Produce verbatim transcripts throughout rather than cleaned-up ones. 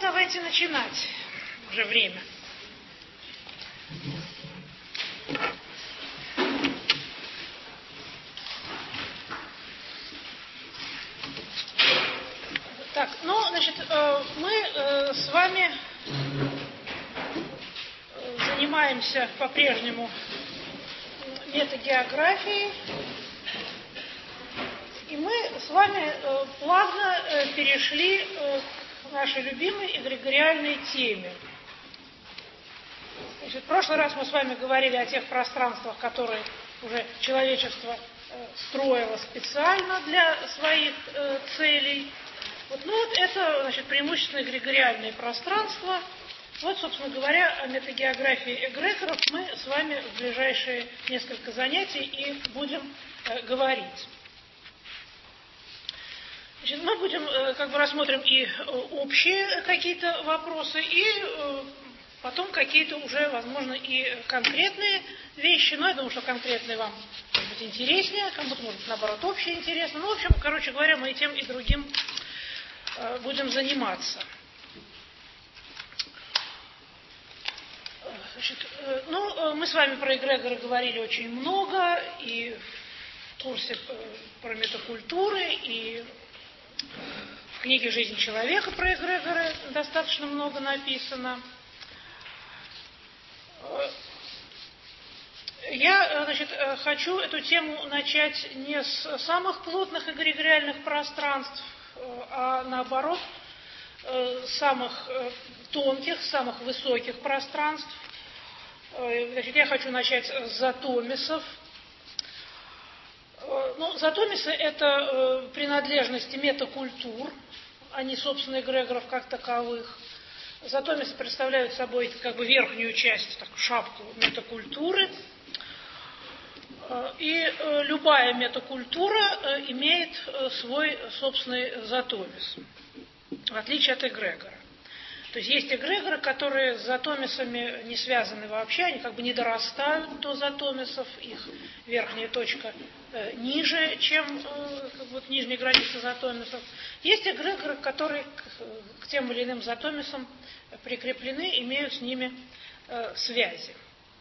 давайте начинать. Уже время. Так, ну, значит, мы с вами занимаемся по-прежнему метагеографией. И мы с вами плавно перешли к нашей любимой эгрегориальной теме. Значит, в прошлый раз мы с вами говорили о тех пространствах, которые уже человечество строило специально для своих целей. Вот, ну вот это, значит, преимущественно эгрегориальные пространства. Вот, собственно говоря, о метагеографии эгрегоров мы с вами в ближайшие несколько занятий и будем э, говорить. Значит, мы будем, э, как бы рассмотрим и общие какие-то вопросы, и э, потом какие-то уже, возможно, и конкретные вещи. Но я думаю, что конкретные вам, может быть, интереснее, кому-то, может быть, наоборот, общее интересно. Ну, в общем, короче говоря, мы и тем, и другим э, будем заниматься. Значит, ну, мы с вами про эгрегоры говорили очень много, и в курсе про метакультуры, и в книге «Жизнь человека» про эгрегоры достаточно много написано. Я, значит, хочу эту тему начать не с самых плотных эгрегориальных пространств, а наоборот, с самых тонких, самых высоких пространств. Значит, я хочу начать с затомисов. Ну, затомисы – это принадлежности метакультур, а не, собственно, эгрегоров как таковых. Затомисы представляют собой как бы верхнюю часть, так, шапку метакультуры. И любая метакультура имеет свой собственный затомис, в отличие от эгрегора. То есть есть эгрегоры, которые с затомисами не связаны вообще, они как бы не дорастают до затомисов, их верхняя точка э, ниже, чем э, как бы, вот, нижняя граница затомисов. Есть эгрегоры, которые к, к тем или иным затомисам прикреплены, имеют с ними э, связи.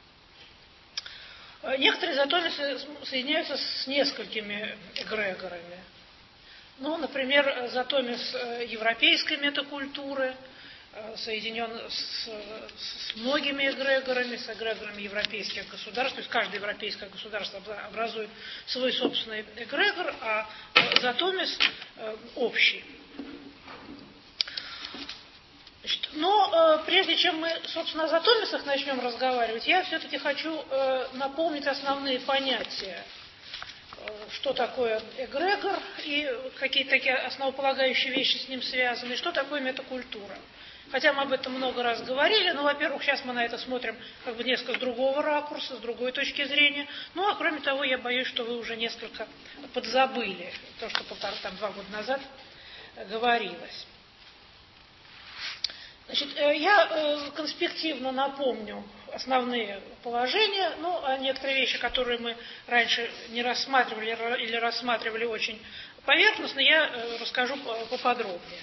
Некоторые затомисы соединяются с несколькими эгрегорами. Ну, например, затомис европейской метакультуры соединен с, с многими эгрегорами, с эгрегорами европейских государств. То есть каждое европейское государство образует свой собственный эгрегор, а затомис общий. Значит, но прежде чем мы, собственно, о затомисах начнем разговаривать, я все-таки хочу напомнить основные понятия. Что такое эгрегор и какие-то такие основополагающие вещи с ним связаны, и что такое метакультура. Хотя мы об этом много раз говорили, но, во-первых, сейчас мы на это смотрим как бы несколько с другого ракурса, с другой точки зрения. Ну, а кроме того, я боюсь, что вы уже несколько подзабыли то, что полтора, там, два года назад говорилось. Значит, я конспективно напомню основные положения, ну, а некоторые вещи, которые мы раньше не рассматривали или рассматривали очень поверхностно, я расскажу поподробнее.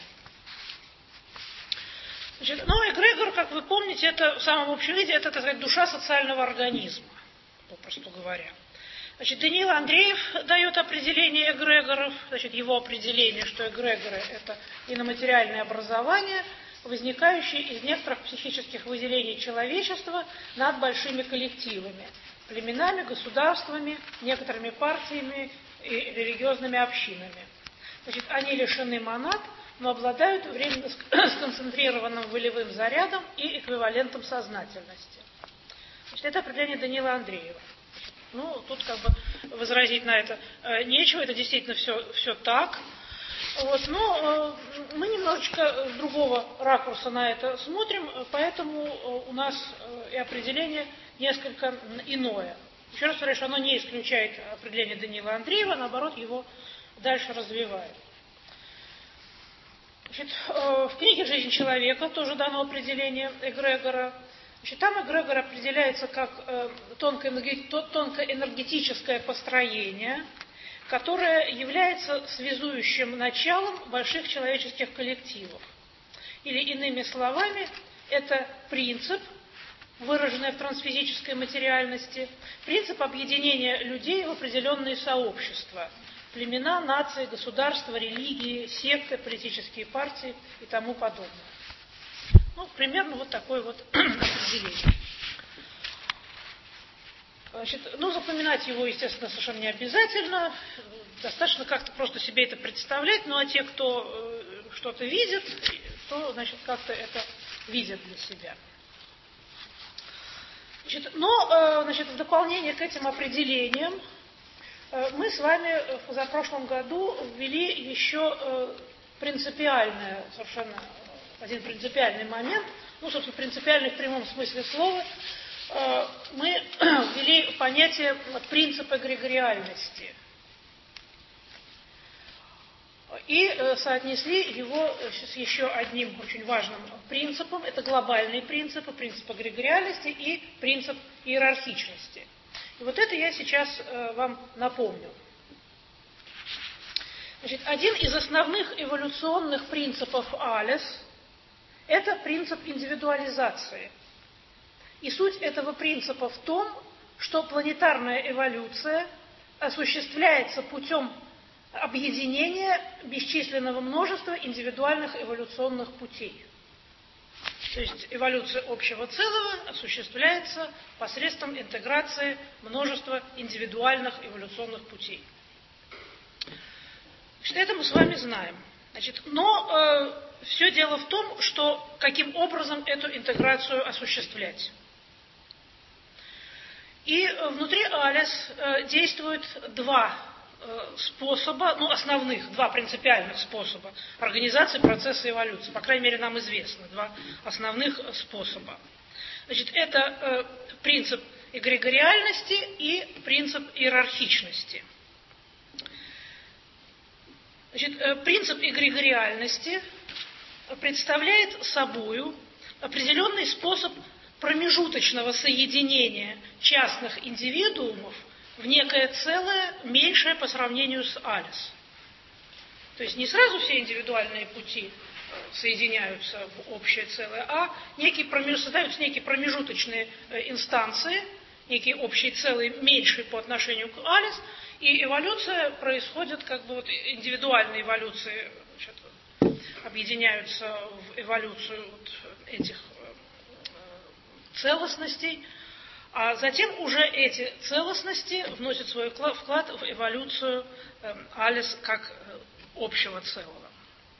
Значит, ну, эгрегор, как вы помните, это в самом общем виде, это, так сказать, душа социального организма, попросту говоря. Значит, Даниил Андреев дает определение эгрегоров, значит, его определение, что эгрегоры – это иноматериальное образование, возникающие из некоторых психических выделений человечества над большими коллективами, племенами, государствами, некоторыми партиями и религиозными общинами. Значит, они лишены монад, но обладают временно сконцентрированным волевым зарядом и эквивалентом сознательности. Значит, это определение Даниила Андреева. Ну, тут как бы возразить на это э, нечего, это действительно все, все так. Вот, но э, мы немножечко с другого ракурса на это смотрим, поэтому э, у нас э, и определение несколько иное. Еще раз повторяю, что оно не исключает определение Даниила Андреева, наоборот, его дальше развивает. Значит, э, в книге «Жизнь человека» тоже дано определение эгрегора. Значит, там эгрегор определяется как э, тонкоэнергетическое построение, которое является связующим началом больших человеческих коллективов. Или иными словами, это принцип, выраженный в трансфизической материальности, принцип объединения людей в определенные сообщества, племена, нации, государства, религии, секты, политические партии и тому подобное. Ну, примерно вот такое вот определение. Значит, ну, запоминать его, естественно, совершенно не обязательно. Достаточно как-то просто себе это представлять. Ну, а те, кто э, что-то видит, то, значит, как-то это видят для себя. Значит, но, э, значит, в дополнение к этим определениям э, мы с вами в позапрошлом году ввели еще э, принципиальное, совершенно один принципиальный момент, ну, собственно, принципиальный в прямом смысле слова, мы ввели понятие принципа эгрегориальности и соотнесли его с еще одним очень важным принципом. Это глобальные принципы, принцип эгрегориальности и принцип иерархичности. И вот это я сейчас вам напомню. Значит, один из основных эволюционных принципов Алис – это принцип индивидуализации. И суть этого принципа в том, что планетарная эволюция осуществляется путем объединения бесчисленного множества индивидуальных эволюционных путей. То есть эволюция общего целого осуществляется посредством интеграции множества индивидуальных эволюционных путей. Значит, это мы с вами знаем. Значит, но э, все дело в том, что каким образом эту интеграцию осуществлять. И внутри Алис э, действует два э, способа, ну, основных, два принципиальных способа организации процесса эволюции. По крайней мере, нам известно два основных способа. Значит, это э, принцип эгрегориальности и принцип иерархичности. Значит, э, принцип эгрегориальности представляет собою определенный способ промежуточного соединения частных индивидуумов в некое целое, меньшее по сравнению с Алис. То есть не сразу все индивидуальные пути соединяются в общее целое, а некие, создаются некие промежуточные инстанции, некие общие целые, меньшие по отношению к Алис, и эволюция происходит, как бы вот индивидуальные эволюции, значит, объединяются в эволюцию вот этих целостностей, а затем уже эти целостности вносят свой вклад в эволюцию э, Алис как э, общего целого.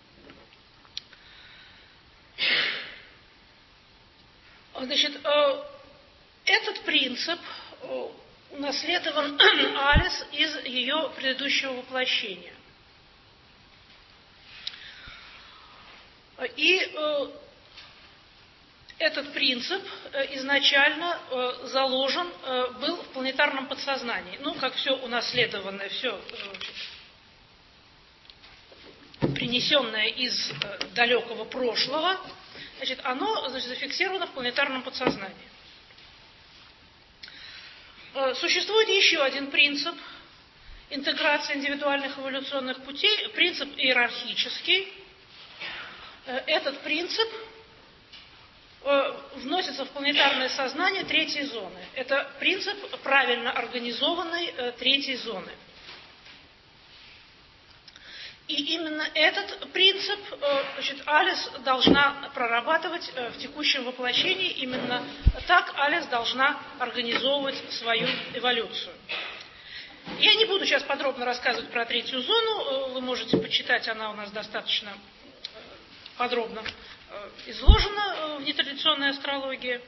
Значит, э, этот принцип э, унаследован Алис из ее предыдущего воплощения. И э, этот принцип изначально заложен был в планетарном подсознании. Ну, как все унаследованное, все принесенное из далекого прошлого, значит, оно, значит, зафиксировано в планетарном подсознании. Существует еще один принцип интеграции индивидуальных эволюционных путей, принцип иерархический. Этот принцип вносится в планетарное сознание третьей зоны. Это принцип правильно организованной э, третьей зоны. И именно этот принцип э, значит, Алис должна прорабатывать э, в текущем воплощении. Именно так Алис должна организовывать свою эволюцию. Я не буду сейчас подробно рассказывать про третью зону. Вы можете почитать, она у нас достаточно подробно изложена в нетрадиционной астрологии.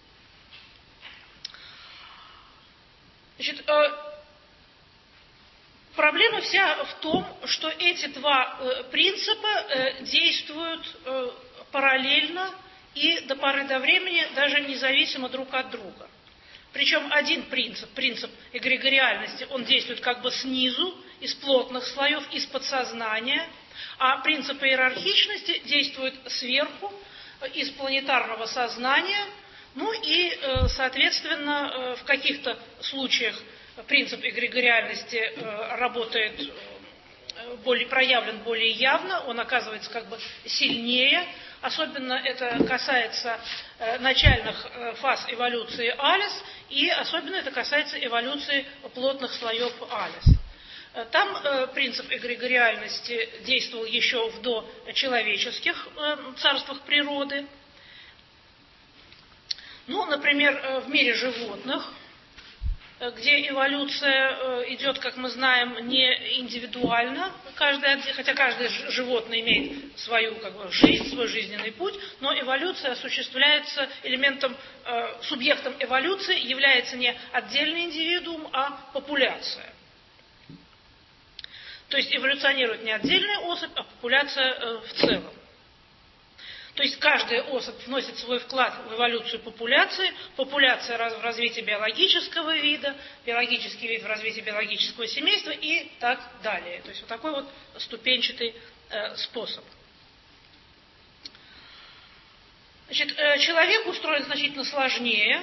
Значит, проблема вся в том, что эти два принципа действуют параллельно и до поры до времени даже независимо друг от друга. Причем один принцип, принцип эгрегориальности, он действует как бы снизу, из плотных слоев, из подсознания, а принцип иерархичности действует сверху, из планетарного сознания, ну и, соответственно, в каких-то случаях принцип эгрегориальности работает более, проявлен более явно, он оказывается как бы сильнее, Особенно это касается э, начальных э, фаз эволюции Алис, и особенно это касается эволюции плотных слоев Алис. Э, там э, принцип эгрегориальности действовал еще в дочеловеческих э, царствах природы. Ну, например, э, в мире животных, где эволюция идет, как мы знаем, не индивидуально, каждый, хотя каждое животное имеет свою как бы, жизнь, свой жизненный путь, но эволюция осуществляется элементом, э, субъектом эволюции является не отдельный индивидуум, а популяция. То есть эволюционирует не отдельная особь, а популяция э, в целом. То есть каждая особь вносит свой вклад в эволюцию популяции, популяция в развитие биологического вида, биологический вид в развитии биологического семейства и так далее. То есть вот такой вот ступенчатый э, способ. Значит, э, человек устроен значительно сложнее,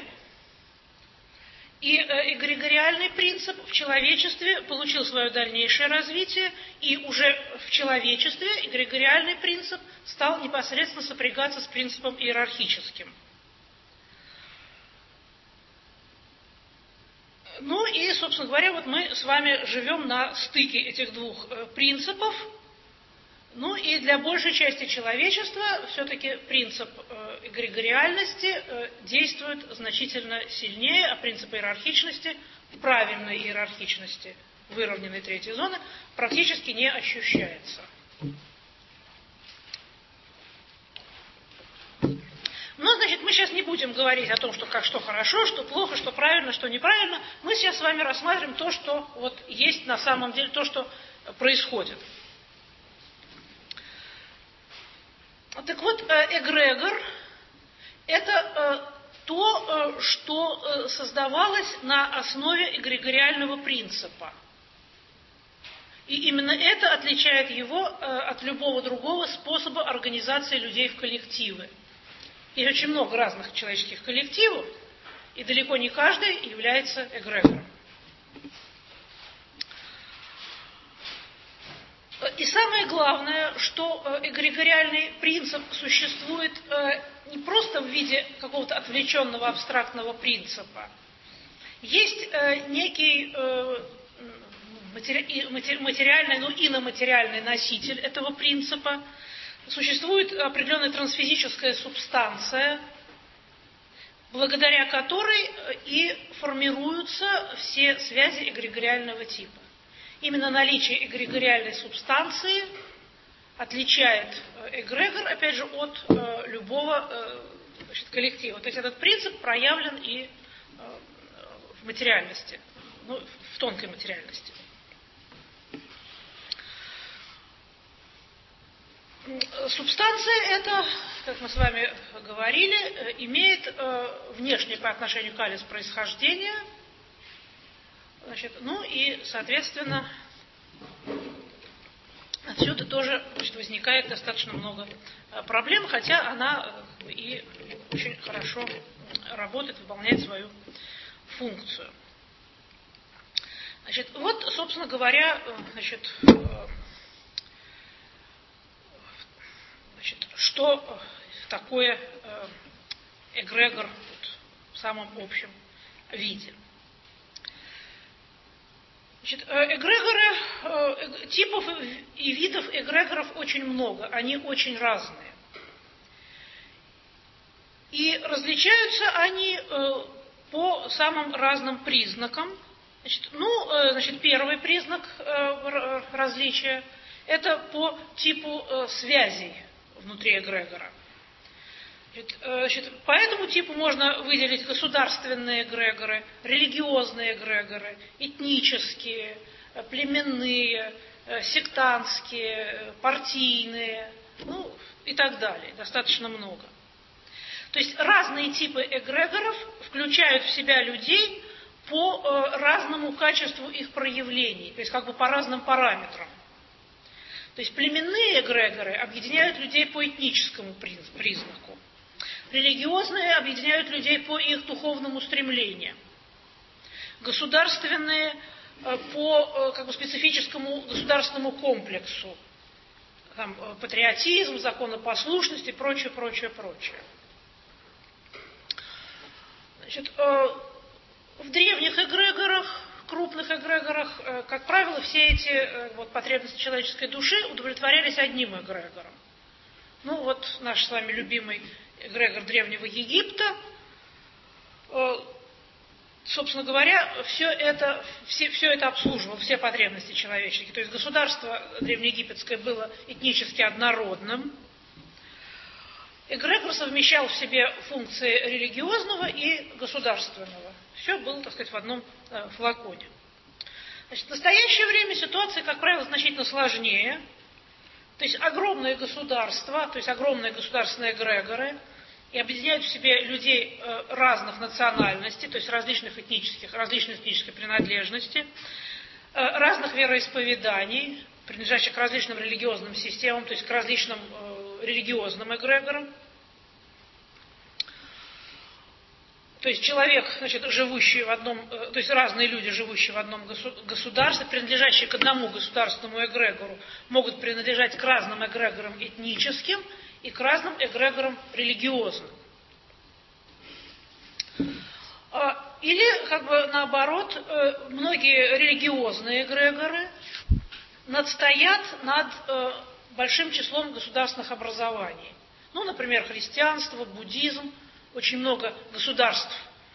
и э, эгрегориальный принцип в человечестве получил свое дальнейшее развитие, и уже в человечестве эгрегориальный принцип стал непосредственно сопрягаться с принципом иерархическим. Ну и, собственно говоря, вот мы с вами живем на стыке этих двух э, принципов. Ну и для большей части человечества все-таки принцип э, эгрегориальности э, действует значительно сильнее, а принцип иерархичности, правильной иерархичности выровненной третьей зоны, практически не ощущается. Ну, значит, мы сейчас не будем говорить о том, что, как, что хорошо, что плохо, что правильно, что неправильно. Мы сейчас с вами рассматриваем то, что вот есть на самом деле, то, что происходит. Так вот, эгрегор – это то, что создавалось на основе эгрегориального принципа. И именно это отличает его от любого другого способа организации людей в коллективы. Есть очень много разных человеческих коллективов, и далеко не каждый является эгрегором. И самое главное, что эгрегориальный принцип существует не просто в виде какого-то отвлеченного абстрактного принципа. Есть некий материальный, ну, иноматериальный носитель этого принципа. Существует определенная трансфизическая субстанция, благодаря которой и формируются все связи эгрегориального типа. Именно наличие эгрегориальной субстанции отличает эгрегор, опять же, от э, любого э, значит, коллектива. То есть этот принцип проявлен и э, в материальности, ну, в тонкой материальности. Субстанция эта, как мы с вами говорили, имеет э, внешнее по отношению к Алис происхождение. Значит, ну и, соответственно, отсюда тоже, значит, возникает достаточно много проблем, хотя она и очень хорошо работает, выполняет свою функцию. Значит, вот, собственно говоря, значит, значит, что такое эгрегор в самом общем виде. Значит, эгрегоры, типов и видов эгрегоров очень много, они очень разные. И различаются они по самым разным признакам. Значит, ну, значит, первый признак различия – это по типу связей внутри эгрегора. Значит, по этому типу можно выделить государственные эгрегоры, религиозные эгрегоры, этнические, племенные, сектантские, партийные, ну и так далее. Достаточно много. То есть разные типы эгрегоров включают в себя людей по разному качеству их проявлений, то есть как бы по разным параметрам. То есть племенные эгрегоры объединяют людей по этническому признаку. Религиозные объединяют людей по их духовным устремлениям. Государственные по как бы, специфическому государственному комплексу там, патриотизм, законопослушность и прочее, прочее, прочее. Значит, в древних эгрегорах, крупных эгрегорах, как правило, все эти вот, потребности человеческой души удовлетворялись одним эгрегором. Ну вот наш с вами любимый эгрегор Древнего Египта. Собственно говоря, все это, все, все это обслуживало, все потребности человеческие. То есть государство древнеегипетское было этнически однородным. Эгрегор совмещал в себе функции религиозного и государственного. Все было, так сказать, в одном э, флаконе. Значит, в настоящее время ситуация, как правило, значительно сложнее. То есть огромные государства, то есть огромные государственные эгрегоры, и объединяют в себе людей разных национальностей, то есть различных этнических, различной этнической принадлежности, разных вероисповеданий, принадлежащих к различным религиозным системам, то есть к различным религиозным эгрегорам. То есть человек, значит, живущий в одном, то есть разные люди, живущие в одном государстве, принадлежащие к одному государственному эгрегору, могут принадлежать к разным эгрегорам этническим и к разным эгрегорам религиозным. Или, как бы наоборот, многие религиозные эгрегоры надстоят над большим числом государственных образований. Ну, например, христианство, буддизм, очень много государств,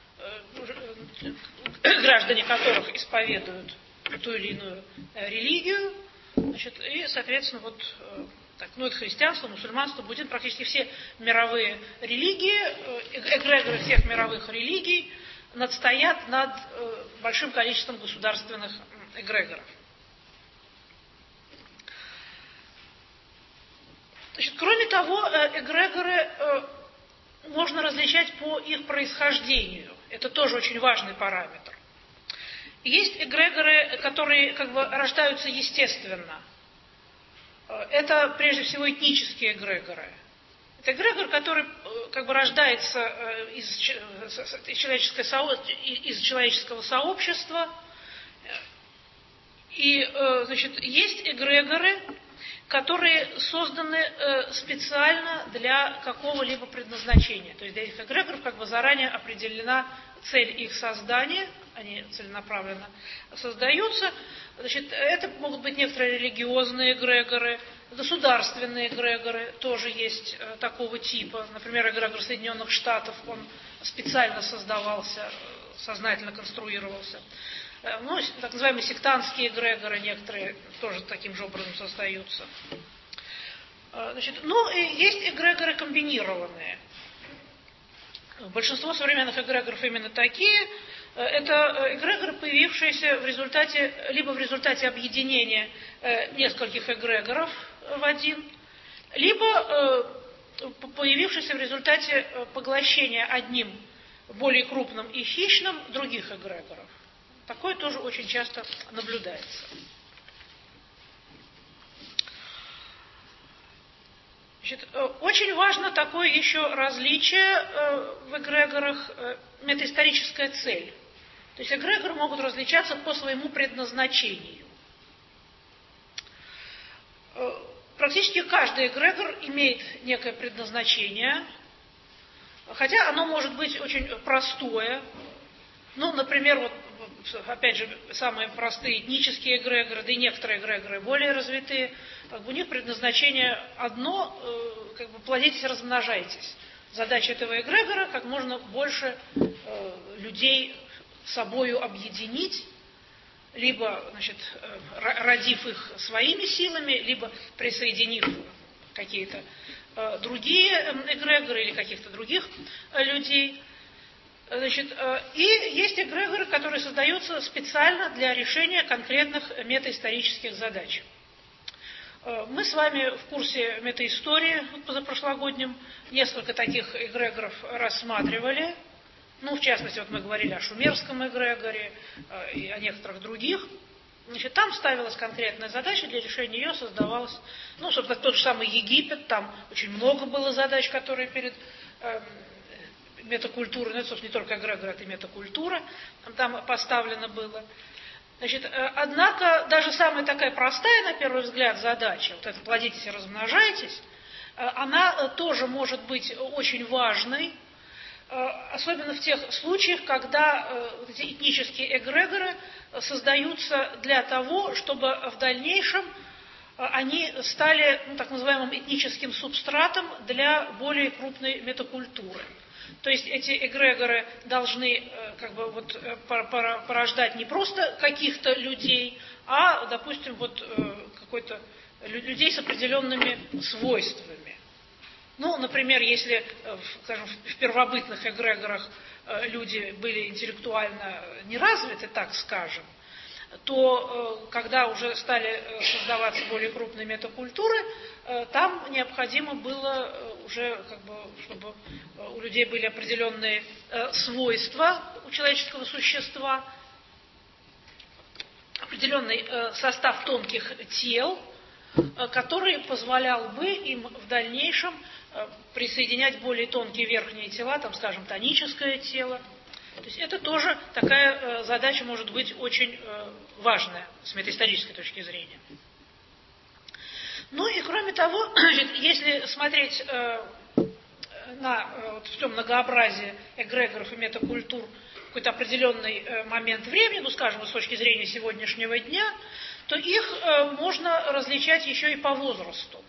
граждане которых исповедуют ту или иную религию, значит, и, соответственно, вот так, ну, это христианство, мусульманство, буддизм, практически все мировые религии, эгрегоры всех мировых религий надстоят над большим количеством государственных эгрегоров. Значит, кроме того, эгрегоры можно различать по их происхождению. Это тоже очень важный параметр. Есть эгрегоры, которые как бы рождаются естественно. Это прежде всего этнические эгрегоры. Это эгрегор, который как бы рождается из, из, человеческого, из человеческого сообщества. И, значит, есть эгрегоры, которые созданы специально для какого-либо предназначения. То есть для этих эгрегоров как бы заранее определена цель их создания, они целенаправленно создаются. Значит, это могут быть некоторые религиозные эгрегоры, государственные эгрегоры тоже есть такого типа. Например, эгрегор Соединенных Штатов, он специально создавался, сознательно конструировался. Ну, так называемые сектантские эгрегоры некоторые тоже таким же образом создаются. Значит, ну, и есть эгрегоры комбинированные. Большинство современных эгрегоров именно такие. Это эгрегоры, появившиеся в результате, либо в результате объединения нескольких эгрегоров в один, либо появившиеся в результате поглощения одним более крупным и хищным других эгрегоров. Такое тоже очень часто наблюдается. Значит, очень важно такое еще различие в эгрегорах, это историческая цель. То есть эгрегоры могут различаться по своему предназначению. Практически каждый эгрегор имеет некое предназначение, хотя оно может быть очень простое. Ну, например, вот, опять же, самые простые этнические эгрегоры, да и некоторые эгрегоры более развитые, как бы у них предназначение одно, э, как бы плодитесь, размножайтесь. Задача этого эгрегора как можно больше э, людей собою объединить, либо, значит, э, родив их своими силами, либо присоединив какие-то э, другие эгрегоры или каких-то других э, людей. Значит, и есть эгрегоры, которые создаются специально для решения конкретных метаисторических задач. Мы с вами в курсе метаистории позапрошлогоднем несколько таких эгрегоров рассматривали. Ну, в частности, вот мы говорили о шумерском эгрегоре и о некоторых других. Значит, там ставилась конкретная задача, для решения ее создавалась, ну, собственно, тот же самый Египет, там очень много было задач, которые перед метакультуры, ну, это, собственно, не только эгрегор, это и метакультура, там поставлено было. Значит, однако, даже самая такая простая, на первый взгляд, задача, вот это плодитесь и размножайтесь, она тоже может быть очень важной, особенно в тех случаях, когда эти этнические эгрегоры создаются для того, чтобы в дальнейшем они стали, ну, так называемым этническим субстратом для более крупной метакультуры. То есть эти эгрегоры должны как бы, вот, порождать не просто каких-то людей, а, допустим, вот, какой-то, людей с определенными свойствами. Ну, например, если, скажем, в первобытных эгрегорах люди были интеллектуально неразвиты, так скажем, то когда уже стали создаваться более крупные метакультуры, там необходимо было уже, как бы, чтобы у людей были определенные свойства у человеческого существа, определенный состав тонких тел, который позволял бы им в дальнейшем присоединять более тонкие верхние тела, там, скажем, тоническое тело. То есть это тоже такая э, задача может быть очень э, важная с метаисторической точки зрения. Ну и кроме того, если смотреть э, на э, вот, все многообразие эгрегоров и метакультур в какой-то определенный э, момент времени, ну скажем, с точки зрения сегодняшнего дня, то их э, можно различать еще и по возрасту.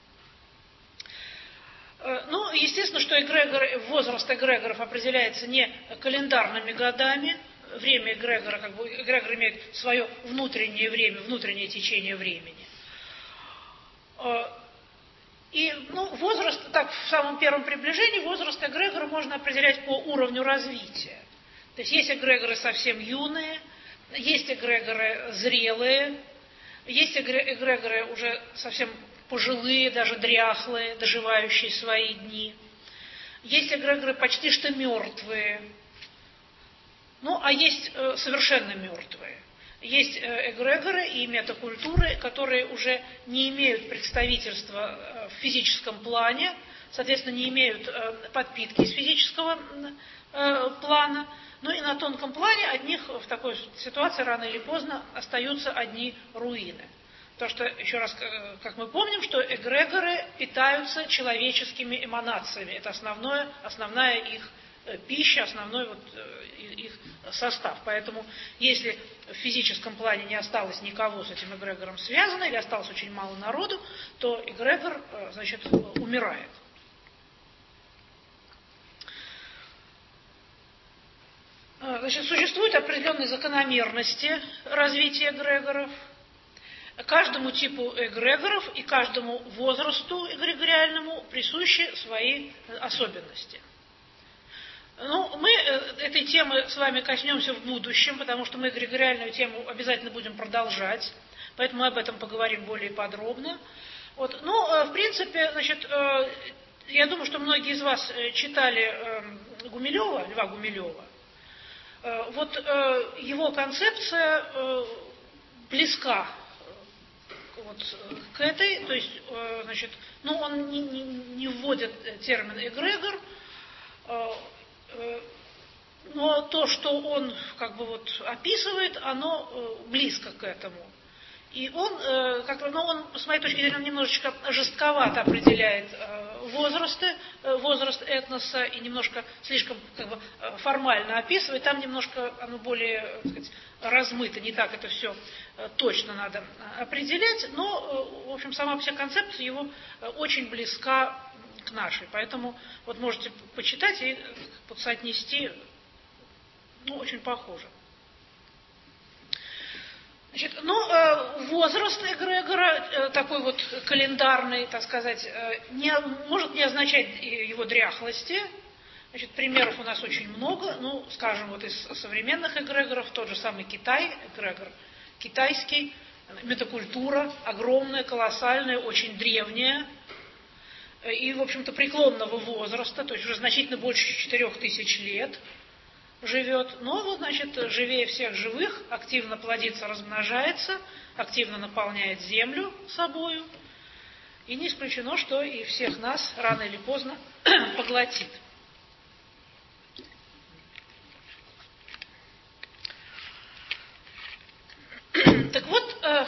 Ну, естественно, что эгрегор, возраст эгрегоров определяется не календарными годами. Время эгрегора, как бы, эгрегор имеет свое внутреннее время, внутреннее течение времени. И, ну, возраст, так, в самом первом приближении, возраст эгрегора можно определять по уровню развития. То есть есть эгрегоры совсем юные, есть эгрегоры зрелые, есть эгрегоры уже совсем пожилые, даже дряхлые, доживающие свои дни. Есть эгрегоры почти что мертвые. Ну, а есть э, совершенно мертвые. Есть э, эгрегоры и метакультуры, которые уже не имеют представительства э, в физическом плане, соответственно, не имеют э, подпитки из физического э, плана. Ну и на тонком плане от них в такой ситуации рано или поздно остаются одни руины. Потому что, еще раз, как мы помним, что эгрегоры питаются человеческими эманациями. Это основное, основная их пища, основной вот их состав. Поэтому, если в физическом плане не осталось никого с этим эгрегором связано, или осталось очень мало народу, то эгрегор, значит, умирает. Значит, существуют определенные закономерности развития эгрегоров. Каждому типу эгрегоров и каждому возрасту эгрегориальному присущи свои особенности. Ну, мы этой темы с вами коснемся в будущем, потому что мы эгрегориальную тему обязательно будем продолжать, поэтому мы об этом поговорим более подробно. Вот. Ну, в принципе, значит, я думаю, что многие из вас читали Гумилева, Льва Гумилева. Вот его концепция близка вот к этой, то есть, значит, ну, он не, не, не вводит термин эгрегор, но то, что он как бы вот описывает, оно близко к этому. И он, как, ну, он, с моей точки зрения, немножечко жестковато определяет возрасты, возраст этноса и немножко слишком как бы, формально описывает. Там немножко оно более, так сказать, размыто, не так это все точно надо определять, но, в общем, сама вся концепция его очень близка к нашей. Поэтому вот можете почитать и соотнести, ну, очень похоже. Значит, ну, возраст эгрегора, такой вот календарный, так сказать, не, может не означать его дряхлости. Значит, примеров у нас очень много. Ну, скажем, вот из современных эгрегоров, тот же самый Китай, эгрегор китайский, метакультура огромная, колоссальная, очень древняя и, в общем-то, преклонного возраста, то есть уже значительно больше четырех тысяч лет живет, но вот, значит, живее всех живых, активно плодится, размножается, активно наполняет землю собою, и не исключено, что и всех нас рано или поздно поглотит.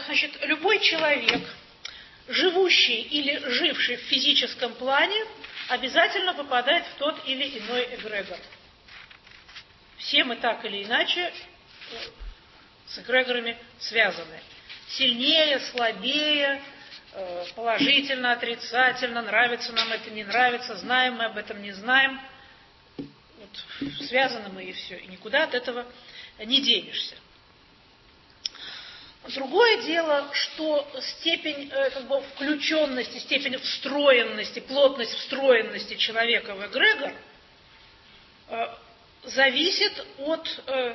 значит, любой человек, живущий или живший в физическом плане, обязательно попадает в тот или иной эгрегор. Все мы так или иначе с эгрегорами связаны. Сильнее, слабее, положительно, отрицательно, нравится нам это, не нравится, знаем мы об этом, не знаем. Вот, связаны мы и все, и никуда от этого не денешься. Другое дело, что степень как бы, включенности, степень встроенности, плотность встроенности человека в эгрегор э, зависит от, э,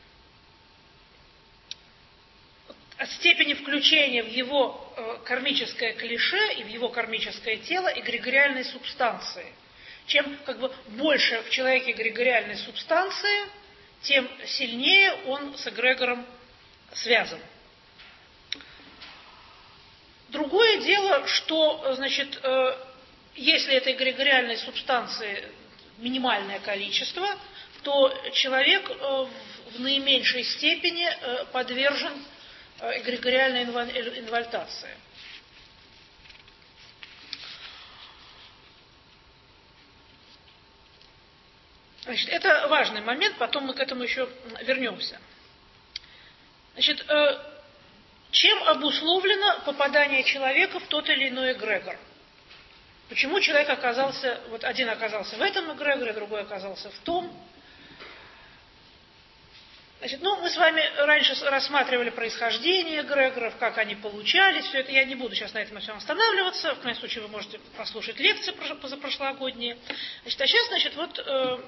от степени включения в его э, кармическое клише и в его кармическое тело эгрегориальной субстанции. Чем как бы, больше в человеке эгрегориальной субстанции, тем сильнее он с эгрегором связан. Другое дело, что, значит, если этой эгрегориальной субстанции минимальное количество, то человек в наименьшей степени подвержен эгрегориальной инвальтации. Значит, это важный момент, потом мы к этому еще вернемся. Значит, чем обусловлено попадание человека в тот или иной эгрегор? Почему человек оказался, вот один оказался в этом эгрегоре, другой оказался в том? Значит, ну, мы с вами раньше рассматривали происхождение эгрегоров, как они получались, все это я не буду сейчас на этом всем останавливаться, в крайнем случае вы можете послушать лекции позапрошлогодние. Значит, а сейчас, значит, вот э,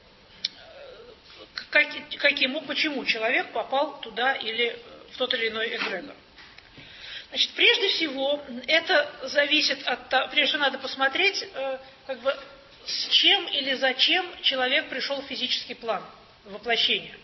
как, каким, почему человек попал туда или в тот или иной эгрегор. Значит, прежде всего, это зависит от того, прежде всего надо посмотреть, э, как бы, с чем или зачем человек пришел в физический план, в воплощение.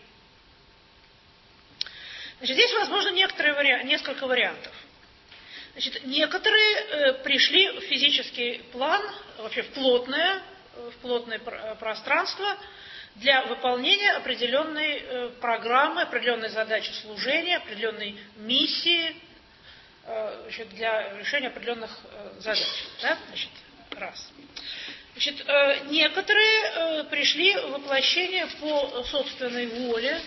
Значит, здесь возможно некоторые вариа- несколько вариантов. Значит, некоторые э, пришли в физический план, вообще в плотное, в плотное пр- пространство, для выполнения определенной э, программы, определенной задачи служения, определенной миссии, э, значит, для решения определенных э, задач. Да? Значит, раз. Значит, э, некоторые э, пришли в воплощение по собственной воле,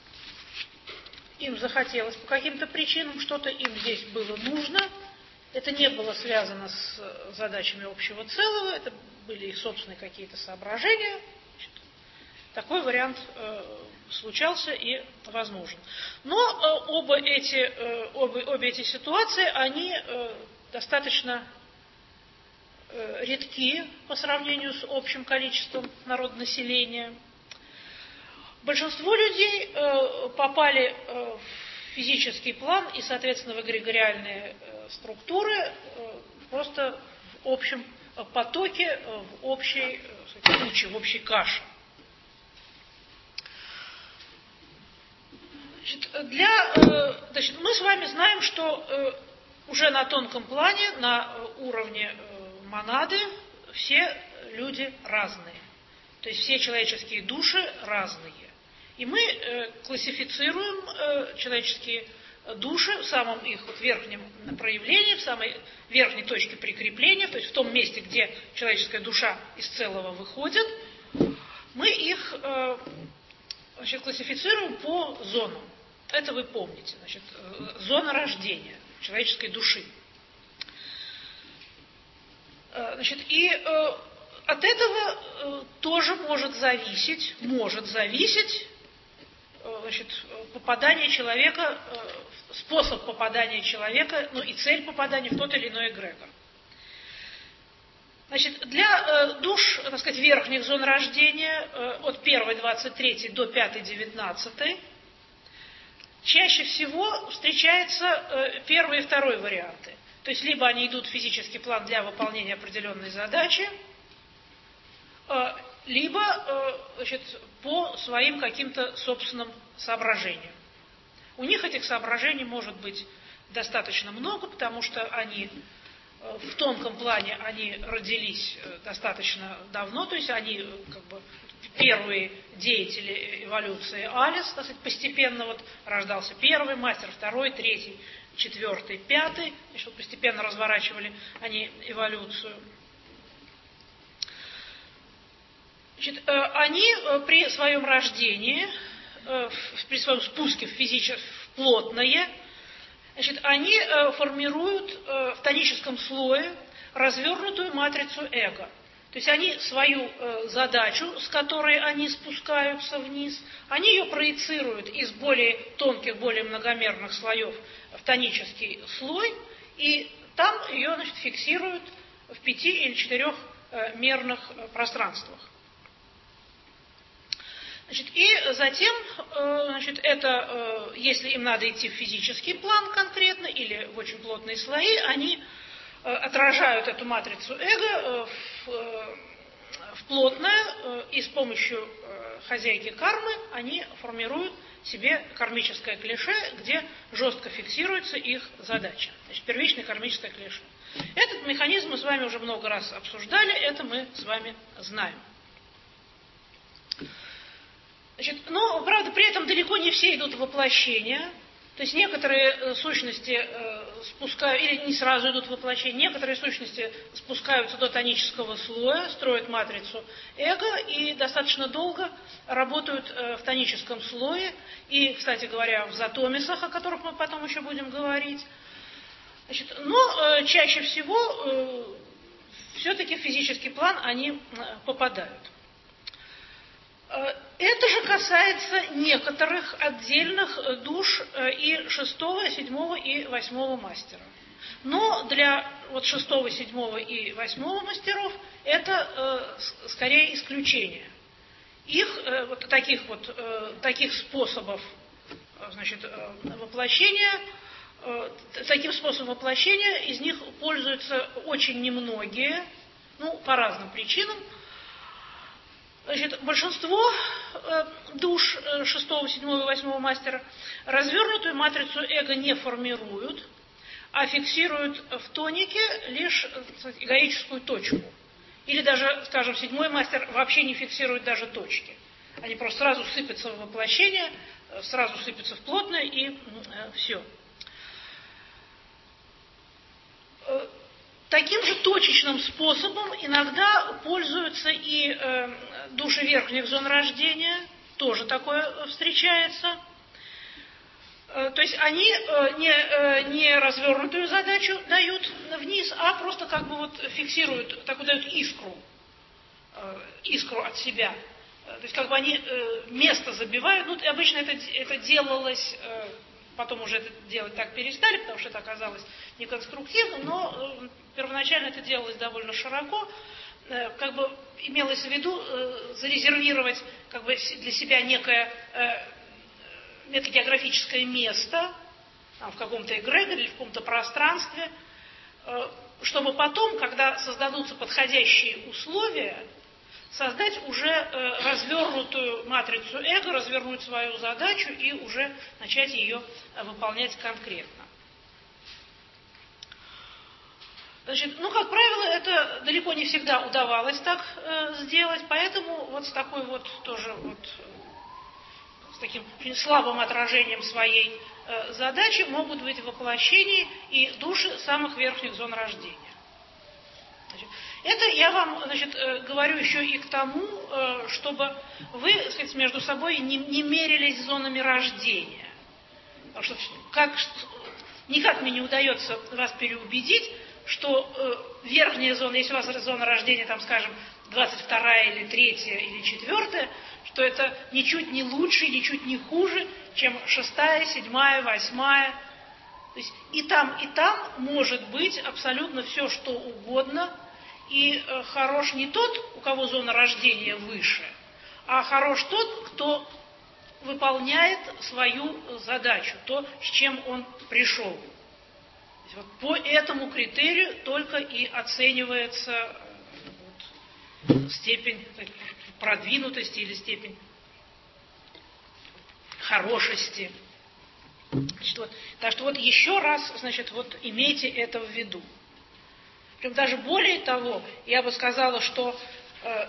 им захотелось по каким-то причинам, что-то им здесь было нужно, это не было связано с задачами общего целого, это были их собственные какие-то соображения. Такой вариант э, случался и возможен. Но э, оба эти, э, оба, обе эти ситуации, они э, достаточно э, редки по сравнению с общим количеством народонаселения. Большинство людей э, попали э, в физический план и, соответственно, в эгрегориальные э, структуры э, просто в общем потоке, э, в общей э, куче, в общей каше. Значит, для, значит, мы с вами знаем, что уже на тонком плане, на уровне монады, все люди разные. То есть все человеческие души разные. И мы классифицируем человеческие души в самом их вот верхнем проявлении, в самой верхней точке прикрепления, то есть в том месте, где человеческая душа из целого выходит, мы их значит, классифицируем по зонам. Это вы помните. Значит, зона рождения человеческой души. Значит, и э, от этого э, тоже может зависеть, может зависеть э, значит, попадание человека, э, способ попадания человека, ну и цель попадания в тот или иной эгрегор. Значит, для э, душ, так сказать, верхних зон рождения, э, от первой двадцать третьей до пятой девятнадцатой, чаще всего встречаются э, первый и второй варианты. То есть, либо они идут в физический план для выполнения определенной задачи, э, либо э, значит, по своим каким-то собственным соображениям. У них этих соображений может быть достаточно много, потому что они в тонком плане они родились достаточно давно, то есть они как бы первые деятели эволюции Алис, так сказать, постепенно вот рождался первый мастер, второй, третий, четвертый, пятый. Значит, вот постепенно разворачивали они эволюцию. Значит, они при своем рождении, при своем спуске в физическое, в плотное, значит, они формируют в тоническом слое развернутую матрицу эго. То есть они свою задачу, с которой они спускаются вниз, они ее проецируют из более тонких, более многомерных слоев в тонический слой, и там ее, значит, фиксируют в пяти- или четырехмерных пространствах. Значит, и затем, значит, это, если им надо идти в физический план конкретно или в очень плотные слои, они отражают эту матрицу эго в, в плотное, и с помощью хозяйки кармы они формируют себе кармическое клише, где жестко фиксируется их задача. Значит, первичное кармическое клише. Этот механизм мы с вами уже много раз обсуждали, это мы с вами знаем. Значит, но, правда, при этом далеко не все идут в воплощение. То есть некоторые сущности э, спускают, или не сразу идут в воплощение, некоторые сущности спускаются до тонического слоя, строят матрицу эго и достаточно долго работают э, в тоническом слое. И, кстати говоря, в затомисах, о которых мы потом еще будем говорить. Значит, но э, чаще всего э, все-таки в физический план они э, попадают. Это же касается некоторых отдельных душ и шестого, седьмого и восьмого мастера. Но для вот шестого, седьмого и восьмого мастеров это э, скорее исключение. Их э, вот таких вот э, таких способов, значит, э, воплощения, э, таким способом воплощения из них пользуются очень немногие, ну по разным причинам. Значит, большинство э, душ э, шестого, седьмого и восьмого мастера развернутую матрицу эго не формируют, а фиксируют в тонике лишь э, эгоическую точку. Или даже, скажем, седьмой мастер вообще не фиксирует даже точки. Они просто сразу сыпятся в воплощение, э, сразу сыпятся в плотное и э, все. Э, Таким же точечным способом иногда пользуются и э, души верхних зон рождения, тоже такое встречается. Э, то есть они э, не, э, не развернутую задачу дают вниз, а просто как бы вот фиксируют, так вот дают искру, э, искру от себя. Э, то есть как бы они э, место забивают. Ну, обычно это, это делалось... Э, Потом уже это делать так перестали, потому что это оказалось неконструктивно, но э, первоначально это делалось довольно широко. Э, как бы имелось в виду э, зарезервировать как бы для себя некое э, метагеографическое место там, в каком-то эгрегоре или в каком-то пространстве, э, чтобы потом, когда создадутся подходящие условия, создать уже э, развернутую матрицу эго, развернуть свою задачу и уже начать ее э, выполнять конкретно. Значит, ну, как правило, это далеко не всегда удавалось так э, сделать, поэтому вот с такой вот тоже вот, э, с таким очень слабым отражением своей э, задачи могут быть в воплощении и души самых верхних зон рождения. Значит, это я вам, значит, говорю еще и к тому, чтобы вы, так сказать, между собой не, не мерились зонами рождения. Потому что как, никак мне не удается вас переубедить, что э, верхняя зона, если у вас зона рождения, там, скажем, двадцать вторая или третья или четвертая, что это ничуть не лучше, ничуть не хуже, чем шестая, седьмая, восьмая. То есть и там, и там может быть абсолютно все, что угодно. И э, хорош не тот, у кого зона рождения выше, а хорош тот, кто выполняет свою задачу, то, с чем он пришел. То есть, вот, по этому критерию только и оценивается э, вот, степень так, продвинутости или степень хорошести. Значит, вот, так что вот еще раз, значит, вот имейте это в виду. Причем даже более того, я бы сказала, что э,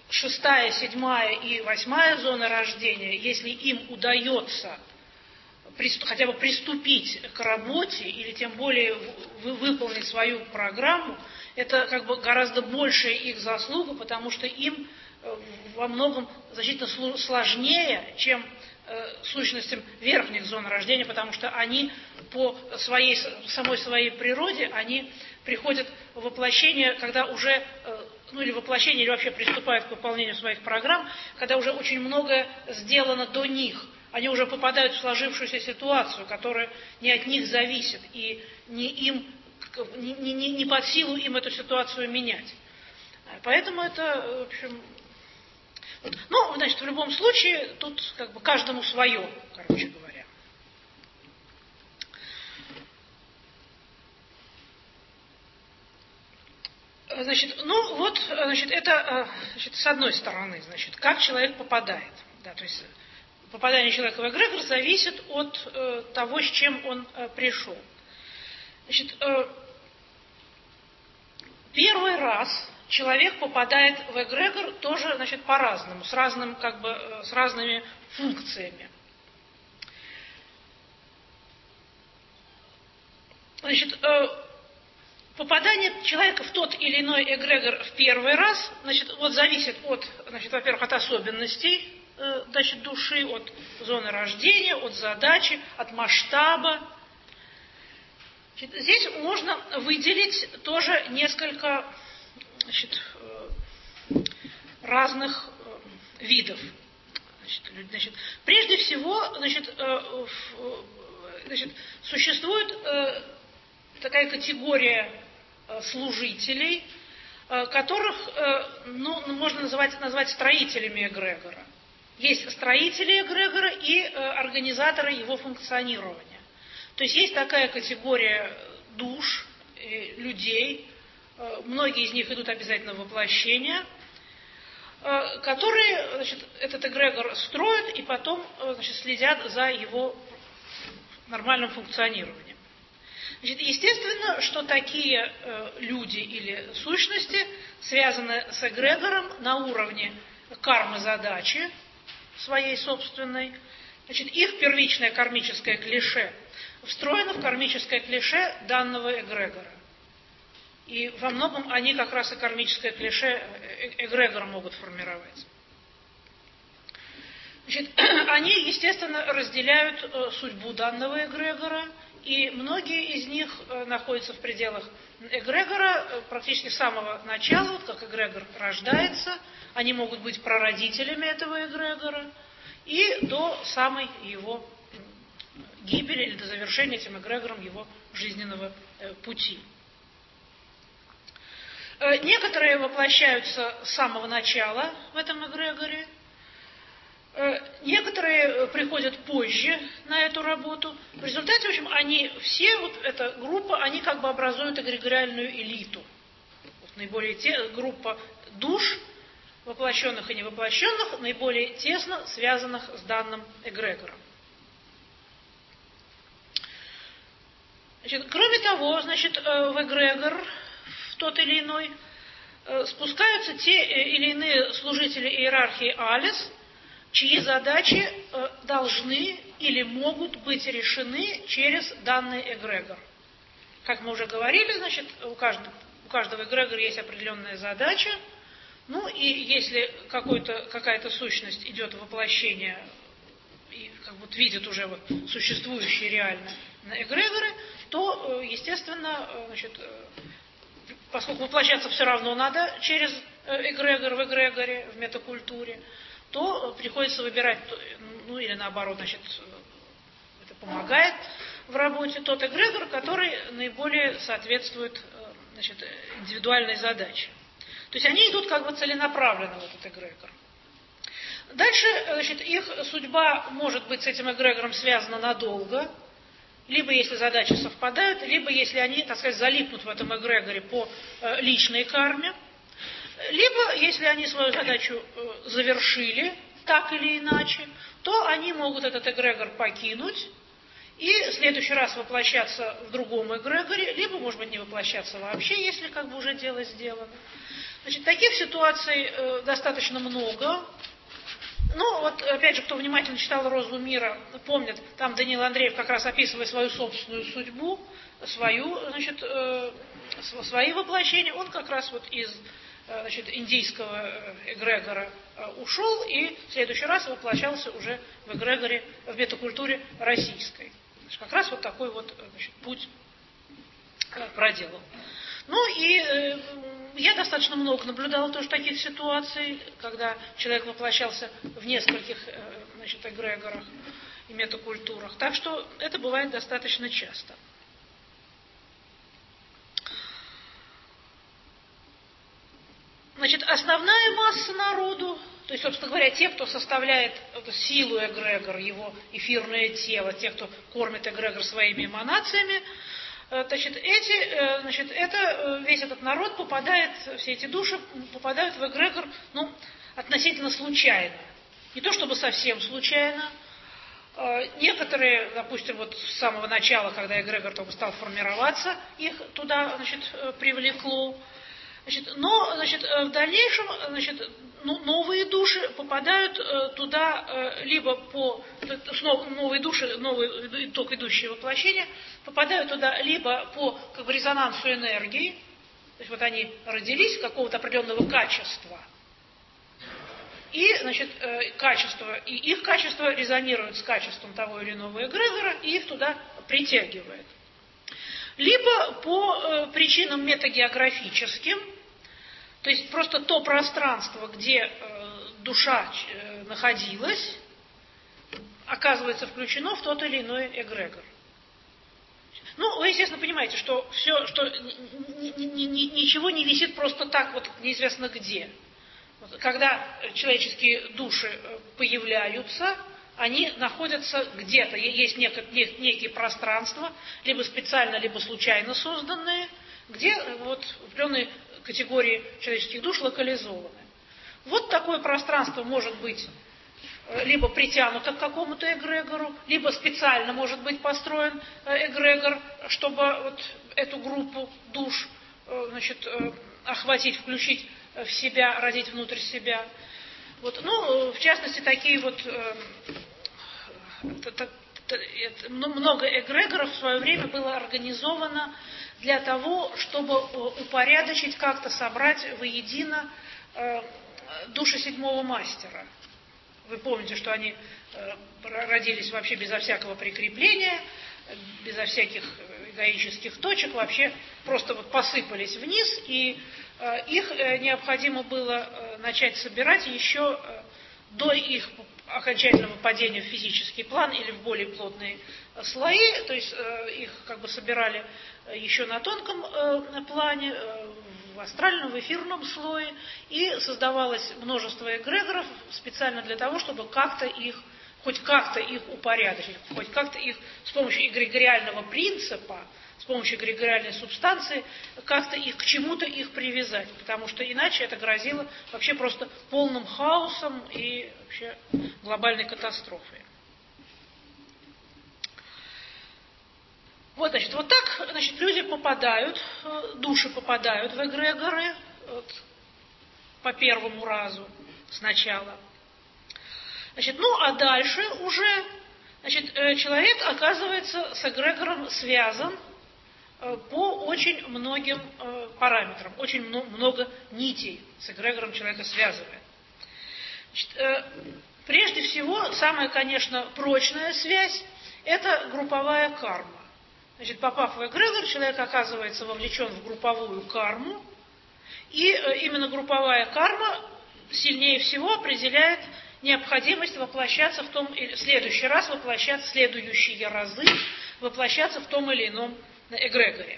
шестая, седьмая и восьмая зона рождения, если им удается хотя бы приступить к работе или тем более выполнить свою программу, это как бы гораздо большая их заслуга, потому что им во многом значительно сложнее, чем сущностям верхних зон рождения, потому что они по своей, самой своей природе, они приходят в воплощение, когда уже, ну или воплощение, или вообще приступают к выполнению своих программ, когда уже очень многое сделано до них. Они уже попадают в сложившуюся ситуацию, которая не от них зависит, и не, им, не, не, не под силу им эту ситуацию менять. Поэтому это, в общем... Ну, значит, в любом случае, тут как бы каждому свое, короче говоря. Значит, ну вот, значит, это значит, с одной стороны, значит, как человек попадает. Да, то есть попадание человека в эгрегор зависит от э, того, с чем он э, пришел. Значит, э, первый раз человек попадает в эгрегор тоже, значит, по-разному, с разным, как бы, э, с разными функциями. Значит, э, попадание человека в тот или иной эгрегор в первый раз, значит, вот зависит от, значит, во-первых, от особенностей, значит, души, от зоны рождения, от задачи, от масштаба. Значит, здесь можно выделить тоже несколько, значит, разных видов. Значит, значит, прежде всего, значит, значит, существует такая категория служителей, которых, ну, можно называть, назвать строителями эгрегора. Есть строители эгрегора и э, организаторы его функционирования. То есть есть такая категория душ, э, людей, э, многие из них идут обязательно в воплощение, э, которые, значит, этот эгрегор строят и потом, э, значит, следят за его нормальным функционированием. Значит, естественно, что такие э, люди или сущности связаны с эгрегором на уровне кармы задачи, своей собственной. Значит, их первичное кармическое клише встроено в кармическое клише данного эгрегора. И во многом они как раз и кармическое клише эгрегора могут формировать. Значит, они, естественно, разделяют э, судьбу данного эгрегора, и многие из них э, находятся в пределах эгрегора э, практически с самого начала, вот как эгрегор рождается. Они могут быть прародителями этого эгрегора и до самой его гибели или до завершения этим эгрегором его жизненного э, пути. Э, некоторые воплощаются с самого начала в этом эгрегоре, э, некоторые приходят позже на эту работу. В результате, в общем, они все, вот эта группа, они как бы образуют эгрегориальную элиту. Вот наиболее те, группа душ, воплощенных и невоплощенных, наиболее тесно связанных с данным эгрегором. Значит, кроме того, значит, в эгрегор, в тот или иной, спускаются те или иные служители иерархии Алис, чьи задачи должны или могут быть решены через данный эгрегор. Как мы уже говорили, значит, у каждого, у каждого эгрегора есть определенная задача. Ну и если какая-то сущность идет в воплощение и как бы видит уже вот существующие реально эгрегоры, то, естественно, значит, поскольку воплощаться все равно надо через эгрегор в эгрегоре, в метакультуре, то приходится выбирать, ну или наоборот, значит, это помогает в работе тот эгрегор, который наиболее соответствует, значит, индивидуальной задаче. То есть они идут как бы целенаправленно в этот эгрегор. Дальше, значит, их судьба может быть с этим эгрегором связана надолго, либо если задачи совпадают, либо если они, так сказать, залипнут в этом эгрегоре по э, личной карме, либо если они свою задачу э, завершили так или иначе, то они могут этот эгрегор покинуть и в следующий раз воплощаться в другом эгрегоре, либо, может быть, не воплощаться вообще, если как бы уже дело сделано. Значит, таких ситуаций э, достаточно много. Ну, вот, опять же, кто внимательно читал «Розу мира», помнит, там Даниил Андреев как раз описывает свою собственную судьбу, свою, значит, э, свои воплощения. Он как раз вот из, значит, индийского эгрегора ушел и в следующий раз воплощался уже в эгрегоре, в метакультуре российской. Значит, как раз вот такой вот, значит, путь проделал. Ну и э, я достаточно много наблюдала тоже таких ситуаций, когда человек воплощался в нескольких э, значит, эгрегорах и метакультурах. Так что это бывает достаточно часто. Значит, основная масса народу, то есть, собственно говоря, те, кто составляет силу эгрегора, его эфирное тело, те, кто кормит эгрегор своими эманациями, значит, эти, значит, это, весь этот народ попадает, все эти души попадают в эгрегор, ну, относительно случайно. Не то чтобы совсем случайно. Некоторые, допустим, вот с самого начала, когда эгрегор только стал формироваться, их туда, значит, привлекло. Значит, но, значит, в дальнейшем, значит, новые души попадают туда либо по, новые души, новые, только идущие воплощения, попадают туда либо по, как бы, резонансу энергии, то есть вот они родились какого-то определенного качества, и, значит, качество, и их качество резонирует с качеством того или иного эгрегора, и их туда притягивает. Либо по причинам метагеографическим, то есть просто то пространство, где душа находилась, оказывается включено в тот или иной эгрегор. Ну, вы, естественно, понимаете, что все, что ничего не висит просто так вот неизвестно где. Когда человеческие души появляются, они находятся где-то, есть некие пространства, либо специально, либо случайно созданные, где вот определенные категории человеческих душ локализованы. Вот такое пространство может быть либо притянуто к какому-то эгрегору, либо специально может быть построен эгрегор, чтобы вот эту группу душ, значит, охватить, включить в себя, родить внутрь себя. Вот, ну, в частности, такие вот много эгрегоров в свое время было организовано для того, чтобы упорядочить, как-то собрать воедино души седьмого мастера. Вы помните, что они родились вообще безо всякого прикрепления, безо всяких эгоических точек, вообще просто вот посыпались вниз, и их необходимо было начать собирать еще до их окончательного падения в физический план или в более плотные слои, то есть их как бы собирали еще на тонком плане, в астральном, в эфирном слое, и создавалось множество эгрегоров специально для того, чтобы как-то их, хоть как-то их упорядочить, хоть как-то их с помощью эгрегориального принципа, с помощью эгрегориальной субстанции, как-то их к чему-то их привязать, потому что иначе это грозило вообще просто полным хаосом и вообще глобальной катастрофой. Вот, значит, вот так, значит, люди попадают, души попадают в эгрегоры вот, по первому разу сначала. Значит, ну, а дальше уже, значит, человек оказывается с эгрегором связан по очень многим параметрам. Очень много нитей с эгрегором человека связывает. Значит, прежде всего, самая, конечно, прочная связь – это групповая карма. Значит, попав в эгрегор, человек оказывается вовлечен в групповую карму, и именно групповая карма сильнее всего определяет необходимость воплощаться в том, в следующий раз воплощаться, следующие разы воплощаться в том или ином эгрегоре.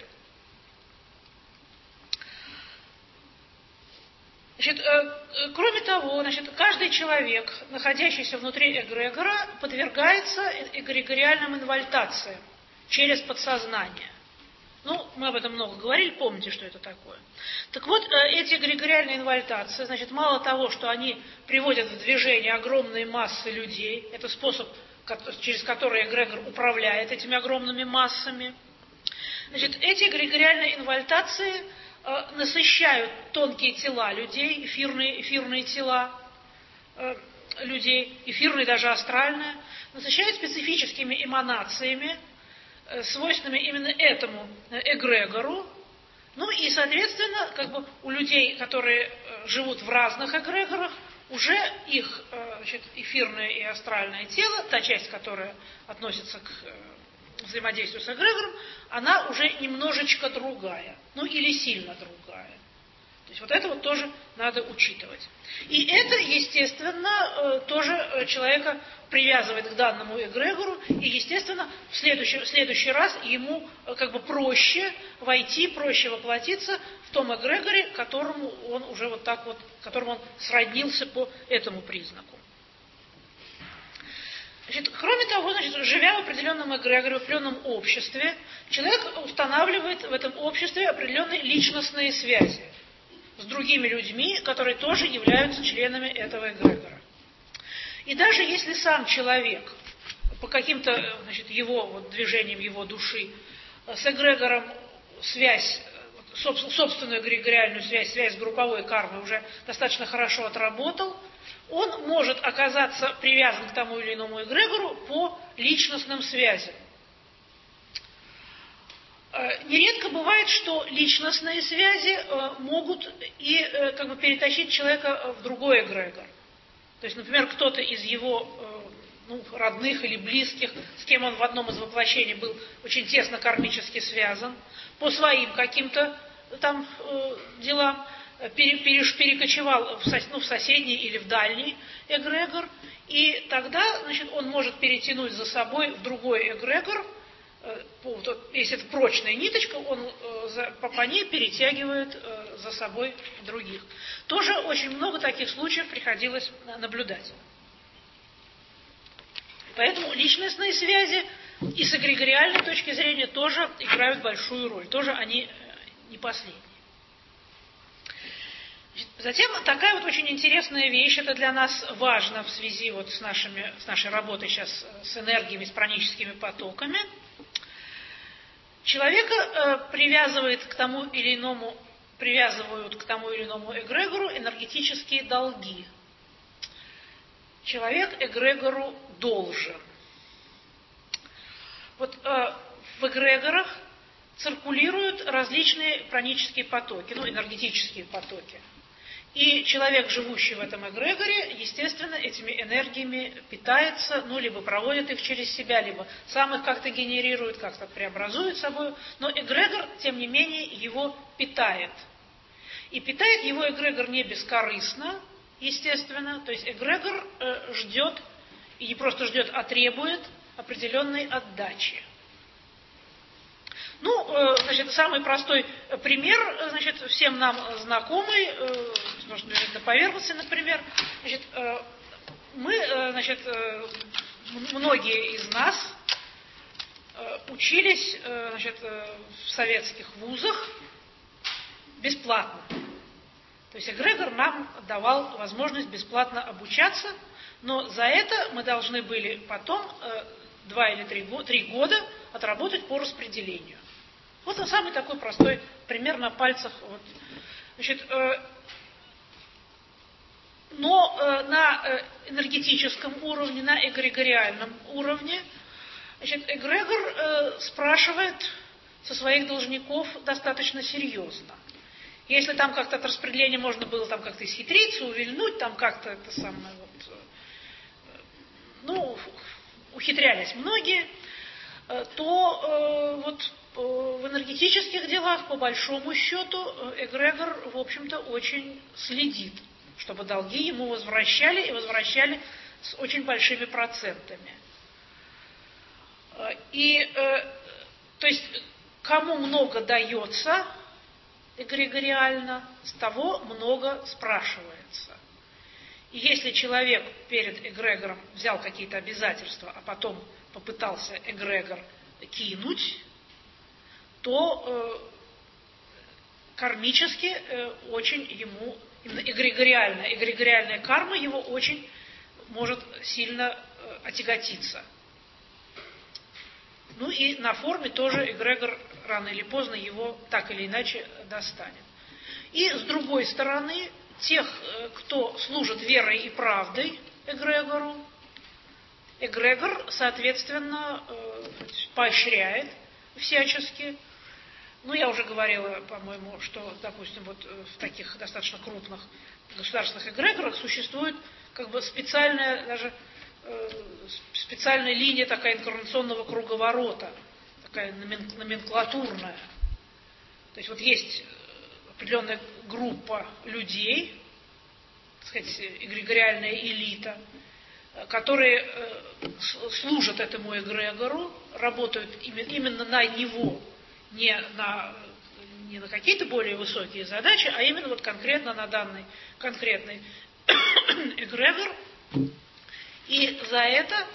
Значит, кроме того, значит, каждый человек, находящийся внутри эгрегора, подвергается эгрегориальным инвальтациям через подсознание. Ну, мы об этом много говорили, помните, что это такое. Так вот, эти эгрегориальные инвальтации, значит, мало того, что они приводят в движение огромные массы людей, это способ, через который эгрегор управляет этими огромными массами, значит, эти эгрегориальные инвальтации э, насыщают тонкие тела людей, эфирные, эфирные тела, э, людей, эфирное, даже астральное, насыщает специфическими эманациями, э, свойственными именно этому эгрегору. Ну и, соответственно, как бы у людей, которые э, живут в разных эгрегорах, уже их э, значит, эфирное и астральное тело, та часть, которая относится к э, взаимодействию с эгрегором, она уже немножечко другая, ну или сильно другая. То есть вот это вот тоже надо учитывать. И это, естественно, тоже человека привязывает к данному эгрегору, и, естественно, в следующий, в следующий раз ему как бы проще войти, проще воплотиться в том эгрегоре, которому он уже вот так вот, которому он сроднился по этому признаку. Значит, кроме того, значит, живя в определенном эгрегоре, в определенном обществе, человек устанавливает в этом обществе определенные личностные связи с другими людьми, которые тоже являются членами этого эгрегора. И даже если сам человек по каким-то, значит, его вот, движениям его души с эгрегором связь, собственную эгрегориальную связь, связь с групповой кармой уже достаточно хорошо отработал, он может оказаться привязан к тому или иному эгрегору по личностным связям. Нередко бывает, что личностные связи могут и как бы перетащить человека в другой эгрегор. То есть, например, кто-то из его ну, родных или близких, с кем он в одном из воплощений был очень тесно кармически связан, по своим каким-то там делам перекочевал в, сос, ну, в соседний или в дальний эгрегор, и тогда, значит, он может перетянуть за собой в другой эгрегор. Если это прочная ниточка, он по ней перетягивает за собой других. Тоже очень много таких случаев приходилось наблюдать. Поэтому личностные связи и с эгрегориальной точки зрения тоже играют большую роль. Тоже они не последние. Затем такая вот очень интересная вещь, это для нас важно в связи вот с, нашими, с нашей работой сейчас с энергиями, с праническими потоками. Человека э, привязывает к тому или иному, привязывают к тому или иному эгрегору энергетические долги. Человек эгрегору должен. Вот э, в эгрегорах циркулируют различные пранические потоки, ну, энергетические потоки. И человек, живущий в этом эгрегоре, естественно, этими энергиями питается, ну, либо проводит их через себя, либо сам их как-то генерирует, как-то преобразует собой. Но эгрегор, тем не менее, его питает. И питает его эгрегор не бескорыстно, естественно. То есть эгрегор э, ждет, и не просто ждет, а требует определенной отдачи. Ну, значит, самый простой пример, значит, всем нам знакомый, может, лежит на поверхности, например. Значит, мы, значит, многие из нас учились, значит, в советских вузах бесплатно. То есть эгрегор нам давал возможность бесплатно обучаться, но за это мы должны были потом два или три, три года отработать по распределению. Вот он самый такой простой пример на пальцах. Вот. Значит, э, но э, на э, энергетическом уровне, на эгрегориальном уровне, значит, эгрегор э, спрашивает со своих должников достаточно серьезно. Если там как-то от распределения можно было там как-то исхитриться, увильнуть, там как-то это самое вот, э, ну, ухитрялись многие, э, то э, вот в энергетических делах, по большому счету, эгрегор, в общем-то, очень следит, чтобы долги ему возвращали, и возвращали с очень большими процентами. И, то есть, кому много дается эгрегориально, с того много спрашивается. И если человек перед эгрегором взял какие-то обязательства, а потом попытался эгрегор кинуть, то э, кармически э, очень ему, именно эгрегориальная, эгрегориальная карма его очень может сильно э, отяготиться. Ну и на форме тоже эгрегор рано или поздно его так или иначе достанет. И с другой стороны, тех, кто служит верой и правдой, эгрегору. Эгрегор, соответственно, поощряет всячески. Ну, я уже говорила, по-моему, что, допустим, вот в таких достаточно крупных государственных эгрегорах существует как бы специальная, даже э, специальная линия такая инкарнационного круговорота, такая номенклатурная. То есть вот есть определенная группа людей, так сказать, эгрегориальная элита, которые э, служат этому эгрегору, работают именно, именно на него, не на, не на какие-то более высокие задачи, а именно вот конкретно на данный конкретный эгрегор. И за это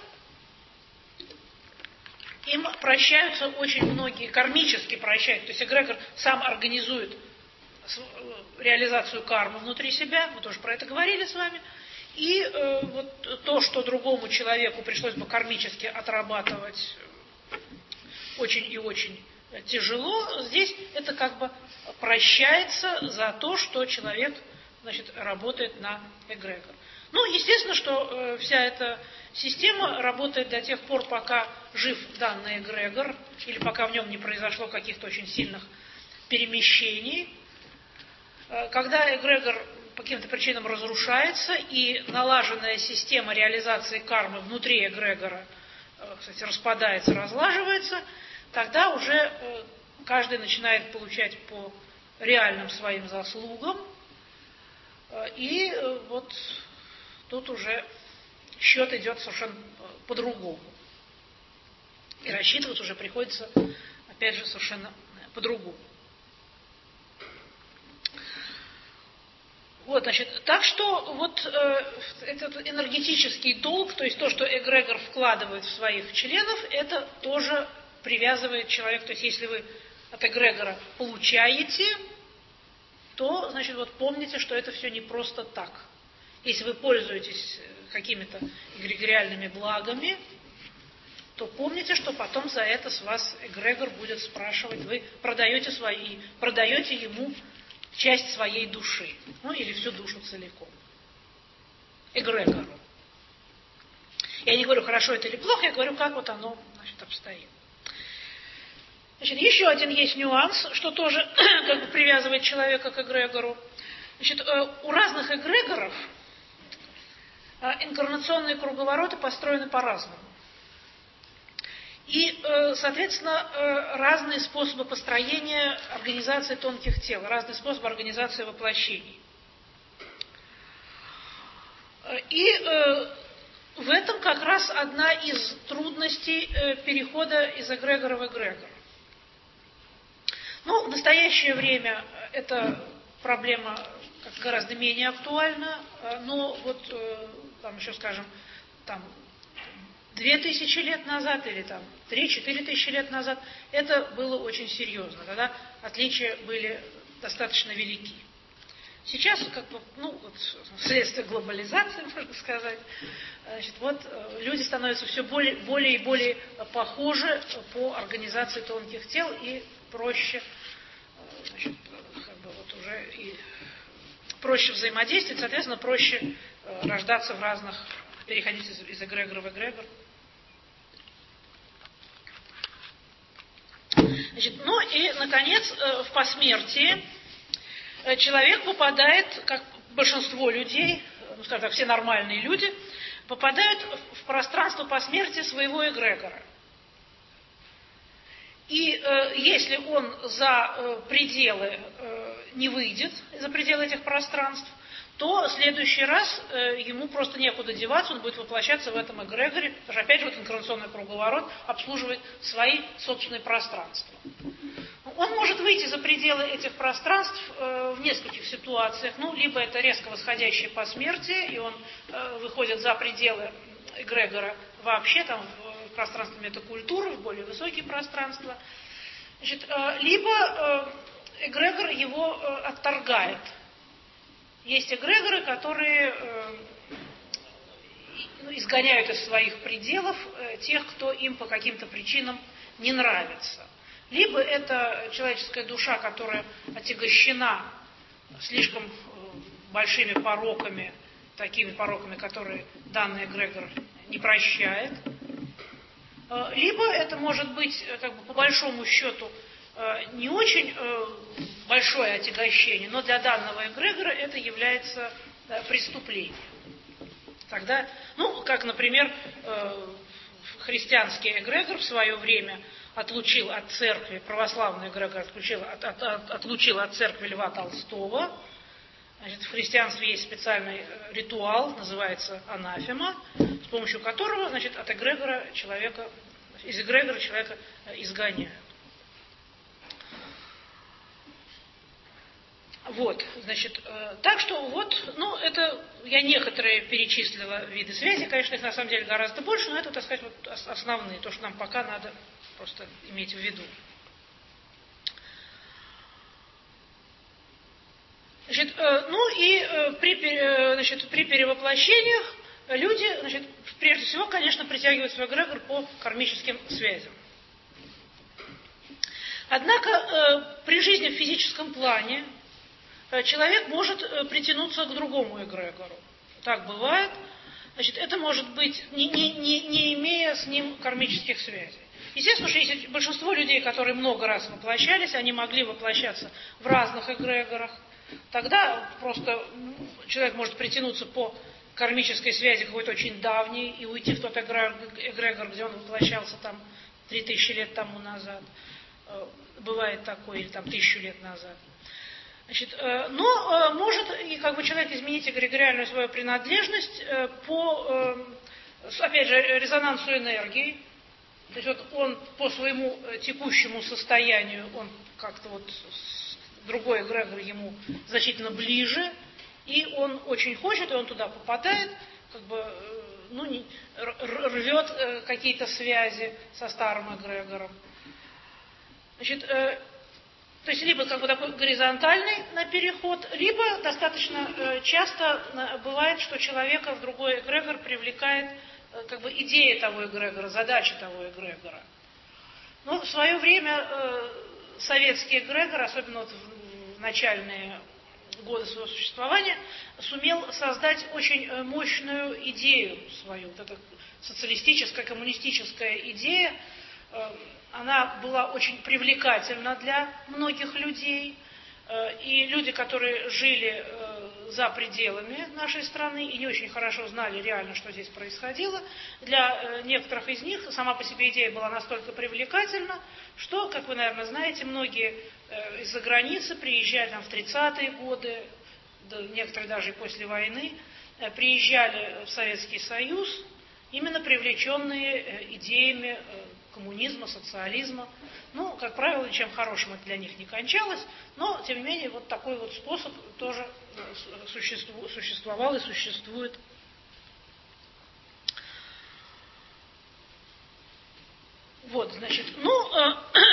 им прощаются очень многие, кармически прощают. То есть эгрегор сам организует реализацию кармы внутри себя, мы тоже про это говорили с вами. И э, вот то, что другому человеку пришлось бы кармически отрабатывать очень и очень тяжело, здесь это как бы прощается за то, что человек, значит, работает на эгрегор. Ну, естественно, что э, вся эта система работает до тех пор, пока жив данный эгрегор, или пока в нем не произошло каких-то очень сильных перемещений. Э, когда эгрегор по каким-то причинам разрушается, и налаженная система реализации кармы внутри эгрегора, э, кстати, распадается, разлаживается, тогда уже э, каждый начинает получать по реальным своим заслугам, э, и э, вот тут уже счет идет совершенно по-другому. И рассчитывать уже приходится, опять же, совершенно по-другому. Вот, значит, так что вот э, этот энергетический долг, то есть то, что эгрегор вкладывает в своих членов, это тоже привязывает человека. То есть если вы от эгрегора получаете, то, значит, вот помните, что это все не просто так. Если вы пользуетесь какими-то эгрегориальными благами, то помните, что потом за это с вас эгрегор будет спрашивать. Вы продаете свои, продаете ему часть своей души, ну или всю душу целиком. Эгрегору. Я не говорю, хорошо это или плохо, я говорю, как вот оно, значит, обстоит. Значит, еще один есть нюанс, что тоже как бы привязывает человека к эгрегору. Значит, у разных эгрегоров инкарнационные круговороты построены по-разному. И, соответственно, разные способы построения организации тонких тел, разные способы организации воплощений. И в этом как раз одна из трудностей перехода из эгрегора в эгрегор. Ну, в настоящее время эта проблема гораздо менее актуальна, но вот там еще, скажем, там две тысячи лет назад или там три-четыре тысячи лет назад это было очень серьезно. Тогда отличия были достаточно велики. Сейчас, как бы, ну, вот, вследствие глобализации, можно сказать, значит, вот, люди становятся все более, более и более похожи по организации тонких тел и проще, значит, как бы вот уже и проще взаимодействовать, соответственно, проще рождаться в разных, переходить из, из эгрегора в эгрегор. Значит, ну и, наконец, в посмертии человек попадает, как большинство людей, ну, скажем так, все нормальные люди, попадают в пространство посмертия своего эгрегора. И э, если он за э, пределы э, не выйдет, за пределы этих пространств, то в следующий раз э, ему просто некуда деваться, он будет воплощаться в этом эгрегоре, потому что, опять же, вот инкарнационный круговорот обслуживает свои собственные пространства. Он может выйти за пределы этих пространств э, в нескольких ситуациях. Ну, либо это резко восходящее посмертие, и он э, выходит за пределы эгрегора вообще, там, в пространство метакультуры, в более высокие пространства. Значит, э, либо э, эгрегор его э, отторгает. Есть эгрегоры, которые э, изгоняют из своих пределов э, тех, кто им по каким-то причинам не нравится. Либо это человеческая душа, которая отягощена слишком большими пороками такими пороками, которые данный эгрегор не прощает. Либо это может быть, как бы, по большому счету, не очень большое отягощение, но для данного эгрегора это является преступлением. Тогда, ну, как, например, христианский эгрегор в свое время отлучил от церкви, православный эгрегор отлучил от, от, от, отлучил от церкви Льва Толстого. Значит, в христианстве есть специальный ритуал, называется анафема, с помощью которого, значит, от эгрегора человека, из эгрегора человека изгоняют. Вот, значит, э, так что вот, ну, это я некоторые перечислила виды связи, конечно, их на самом деле гораздо больше, но это, так сказать, вот основные, то, что нам пока надо просто иметь в виду. Значит, э, ну и э, при, э, значит, при перевоплощениях люди, значит, прежде всего, конечно, притягивают свой эгрегор по кармическим связям. Однако э, при жизни в физическом плане человек может притянуться к другому эгрегору. Так бывает. Значит, это может быть, не, не, не, не имея с ним кармических связей. Естественно, что если большинство людей, которые много раз воплощались, они могли воплощаться в разных эгрегорах, тогда просто человек может притянуться по кармической связи какой-то очень давней и уйти в тот эгрегор, где он воплощался там три тысячи лет тому назад. Бывает такое, или там тысячу лет назад. Значит, но может и как бы человек изменить эгрегориальную свою принадлежность по, опять же, резонансу энергии. То есть вот он по своему текущему состоянию, он как-то вот другой эгрегор ему значительно ближе, и он очень хочет, и он туда попадает, как бы, ну, не, рвет какие-то связи со старым эгрегором. Значит, то есть либо как бы такой горизонтальный на переход, либо достаточно э, часто э, бывает, что человека в другой эгрегор привлекает э, как бы идея того эгрегора, задача того эгрегора. Но в свое время э, советский эгрегор, особенно вот в начальные годы своего существования, сумел создать очень мощную идею свою. Вот эта социалистическая, коммунистическая идея, э, она была очень привлекательна для многих людей. И люди, которые жили за пределами нашей страны и не очень хорошо знали реально, что здесь происходило, для некоторых из них сама по себе идея была настолько привлекательна, что, как вы, наверное, знаете, многие из-за границы приезжали там, в тридцатые годы, некоторые даже и после войны, приезжали в Советский Союз, именно привлеченные идеями коммунизма, социализма. Ну, как правило, ничем хорошим это для них не кончалось, но, тем не менее, вот такой вот способ тоже существовал и существует. Вот, значит, ну, э,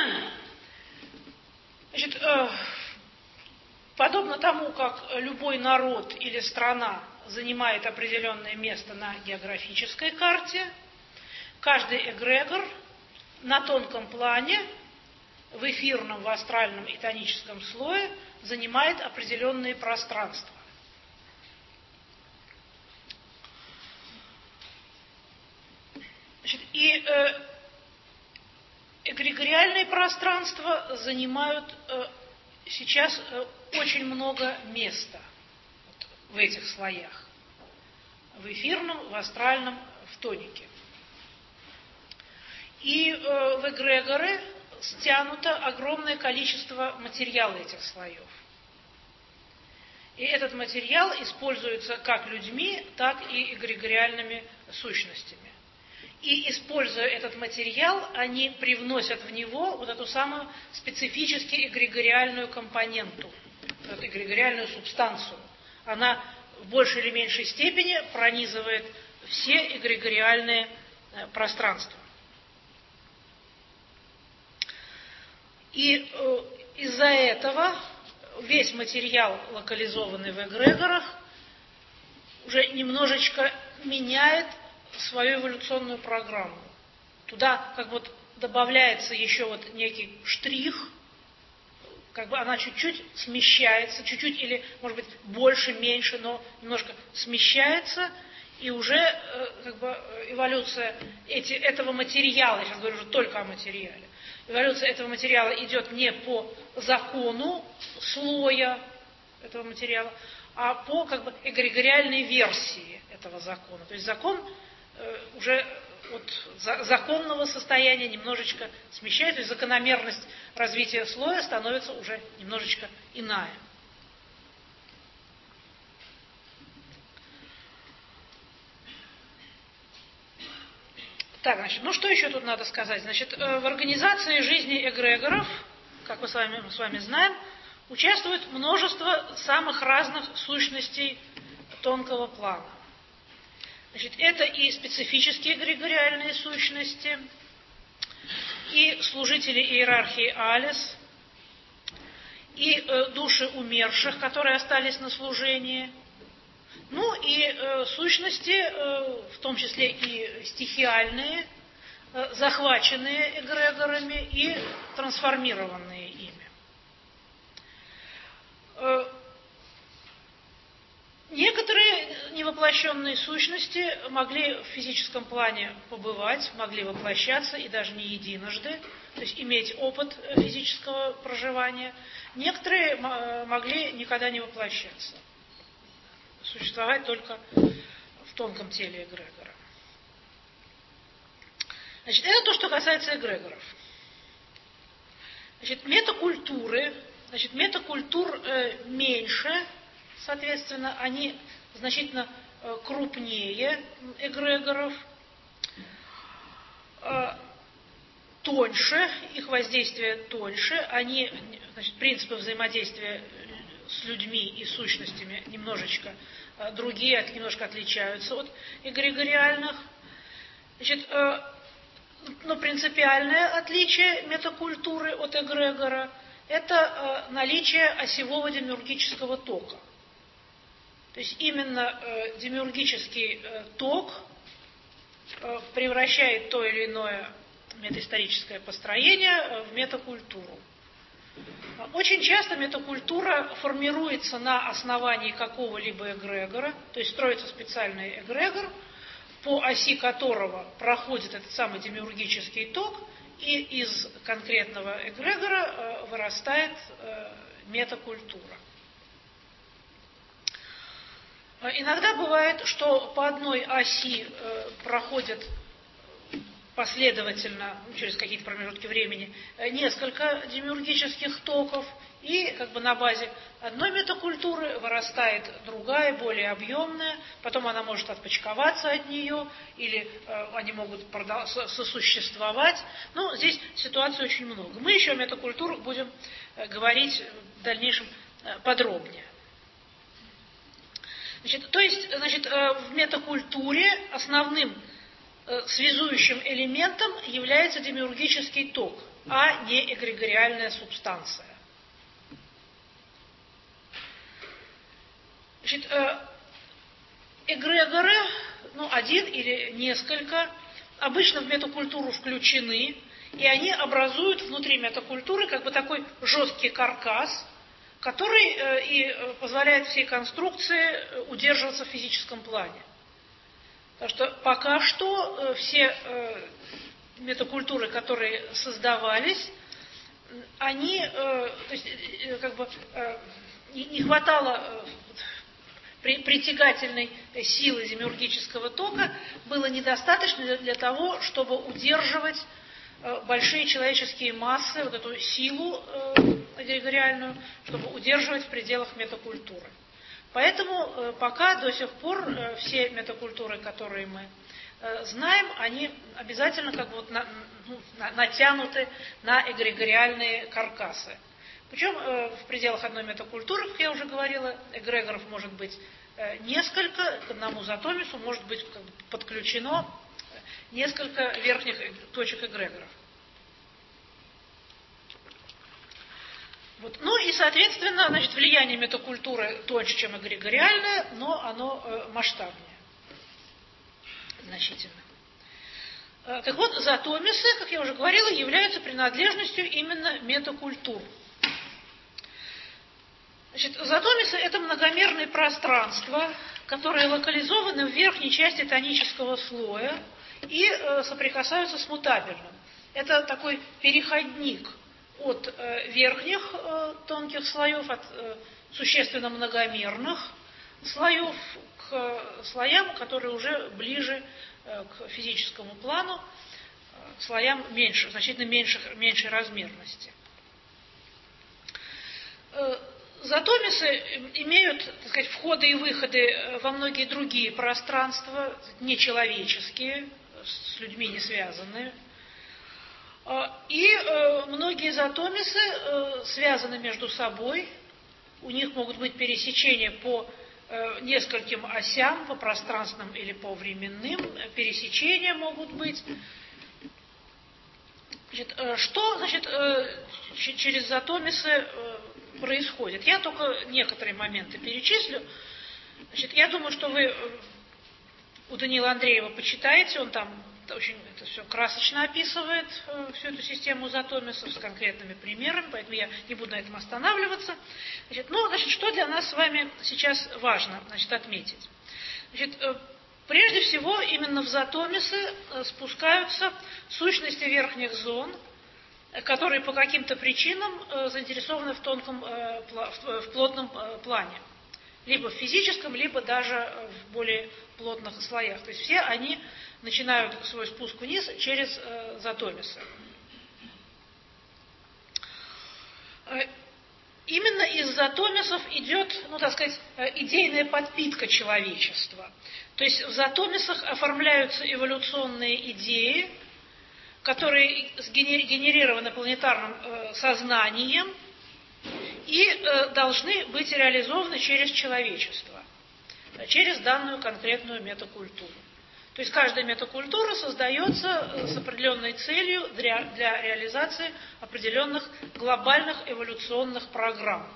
значит, э, подобно тому, как любой народ или страна занимает определенное место на географической карте, каждый эгрегор на тонком плане, в эфирном, в астральном и тоническом слое занимает определенные пространства. Значит, и э, эгрегориальные пространства занимают э, сейчас э, очень много места вот, в этих слоях. В эфирном, в астральном, в тонике. И э, в эгрегоры стянуто огромное количество материала этих слоев. И этот материал используется как людьми, так и эгрегориальными сущностями. И, используя этот материал, они привносят в него вот эту самую специфически эгрегориальную компоненту, эту эгрегориальную субстанцию. Она в большей или меньшей степени пронизывает все эгрегориальные э, пространства. И э, из-за этого весь материал, локализованный в эгрегорах, уже немножечко меняет свою эволюционную программу. Туда как вот добавляется еще вот некий штрих, как бы она чуть-чуть смещается, чуть-чуть или, может быть, больше, меньше, но немножко смещается, и уже как бы эволюция эти, этого материала, я сейчас говорю уже только о материале, эволюция этого материала идет не по закону слоя этого материала, а по как бы эгрегориальной версии этого закона. То есть закон э, уже от за, законного состояния немножечко смещается, то есть закономерность развития слоя становится уже немножечко иная. Так, значит, ну что еще тут надо сказать? Значит, э, в организации жизни эгрегоров, как мы с вами, мы с вами знаем, участвует множество самых разных сущностей тонкого плана. Значит, это и специфические эгрегориальные сущности, и служители иерархии Алис, и э, души умерших, которые остались на служении, ну и э, сущности, э, в том числе и стихиальные, э, захваченные эгрегорами и трансформированные ими. Некоторые невоплощенные сущности могли в физическом плане побывать, могли воплощаться и даже не единожды, то есть иметь опыт физического проживания. Некоторые могли никогда не воплощаться, существовать только в тонком теле эгрегора. Значит, это то, что касается эгрегоров. Значит, метакультуры, значит, метакультур э, меньше, соответственно, они значительно э, крупнее эгрегоров, э, тоньше, их воздействие тоньше, они, значит, принципы взаимодействия с людьми и сущностями немножечко э, другие, немножко отличаются от эгрегориальных. Значит, э, но принципиальное отличие метакультуры от эгрегора – это э, наличие осевого демиургического тока. То есть именно э, демиургический э, ток э, превращает то или иное метаисторическое построение э, в метакультуру. Очень часто метакультура формируется на основании какого-либо эгрегора, то есть строится специальный эгрегор, по оси которого проходит этот самый демиургический ток, и из конкретного эгрегора э, вырастает э, метакультура. Иногда бывает, что по одной оси э, проходят последовательно, через какие-то промежутки времени, несколько демиургических токов, и как бы на базе одной метакультуры вырастает другая, более объемная, потом она может отпочковаться от нее, или э, они могут продол- сосуществовать. Ну, здесь ситуаций очень много. Мы еще о метакультурах будем э, говорить в дальнейшем э, подробнее. Значит, то есть, значит, э, в метакультуре основным связующим элементом является демиургический ток, а не эгрегориальная субстанция. Значит, эгрегоры, ну, один или несколько, обычно в метакультуру включены, и они образуют внутри метакультуры как бы такой жесткий каркас, который и позволяет всей конструкции удерживаться в физическом плане. Потому что пока что все э, метакультуры, которые создавались, они, э, то есть, э, как бы, э, не, не хватало э, при, притягательной силы демиургического тока, было недостаточно для, для того, чтобы удерживать э, большие человеческие массы, вот эту силу э, эгрегориальную, чтобы удерживать в пределах метакультуры. Поэтому э, пока до сих пор э, все метакультуры, которые мы э, знаем, они обязательно как бы вот на, ну, на, натянуты на эгрегориальные каркасы. Причем э, в пределах одной метакультуры, как я уже говорила, эгрегоров может быть э, несколько, к одному затомису может быть как бы подключено несколько верхних точек эгрегоров. Вот. Ну и, соответственно, значит, влияние метакультуры тоньше, чем эгрегориальное, но оно э, масштабнее, значительно. Э, так вот, затомисы, как я уже говорила, являются принадлежностью именно метакультур. Значит, затомисы – это многомерные пространства, которые локализованы в верхней части тонического слоя и э, соприкасаются с мутабельным. Это такой переходник от э, верхних э, тонких слоев, от э, существенно многомерных слоев к э, слоям, которые уже ближе э, к физическому плану, э, слоям меньше, значительно меньших, меньшей размерности. Э, Затомисы имеют, так сказать, входы и выходы во многие другие пространства, нечеловеческие, с людьми не связанные. И многие затомисы связаны между собой, у них могут быть пересечения по нескольким осям, по пространственным или по временным, пересечения могут быть. Значит, что, значит, через затомисы происходит? Я только некоторые моменты перечислю. Значит, я думаю, что вы у Даниила Андреева почитаете, он там очень это все красочно описывает, всю эту систему затомисов с конкретными примерами, поэтому я не буду на этом останавливаться. Значит, ну, значит, что для нас с вами сейчас важно, значит, отметить? Значит, прежде всего, именно в затомисы спускаются сущности верхних зон, которые по каким-то причинам заинтересованы в тонком, в плотном плане. Либо в физическом, либо даже в более плотных слоях. То есть все они начинают свой спуск вниз через затомисы. Именно из затомисов идет, ну, так сказать, идейная подпитка человечества. То есть в затомисах оформляются эволюционные идеи, которые генерированы планетарным сознанием и должны быть реализованы через человечество, через данную конкретную метакультуру. То есть каждая метакультура создается с определенной целью для, для реализации определенных глобальных эволюционных программ.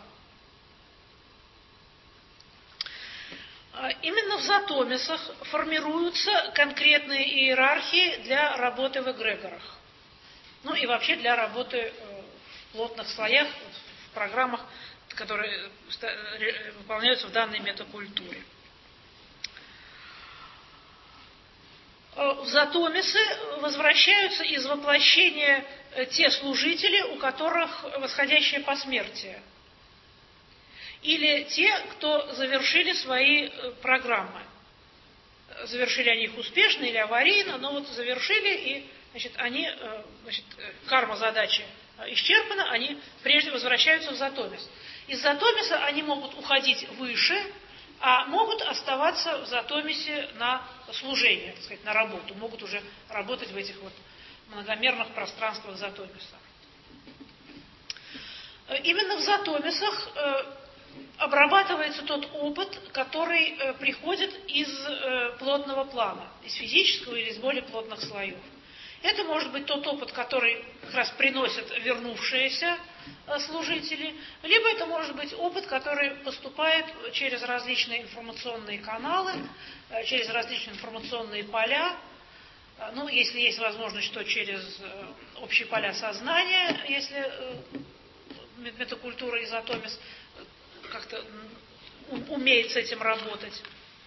Именно в затомисах формируются конкретные иерархии для работы в эгрегорах. Ну и вообще для работы в плотных слоях, в программах, которые выполняются в данной метакультуре. В затомисы возвращаются из воплощения те служители, у которых восходящее посмертие. Или те, кто завершили свои программы. Завершили они их успешно или аварийно, но вот завершили, и значит, они, значит, карма задачи исчерпана, они прежде возвращаются в затомис. Из затомиса они могут уходить выше, а могут оставаться в затомисе на служение, так сказать, на работу, могут уже работать в этих вот многомерных пространствах затомиса. Именно в затомисах обрабатывается тот опыт, который э, приходит из э, плотного плана, из физического или из более плотных слоев. Это может быть тот опыт, который как раз приносят вернувшиеся э, служители, либо это может быть опыт, который поступает через различные информационные каналы, э, через различные информационные поля, э, ну, если есть возможность, то через э, общие поля сознания, если э, метакультура и затомис как-то умеет с этим работать.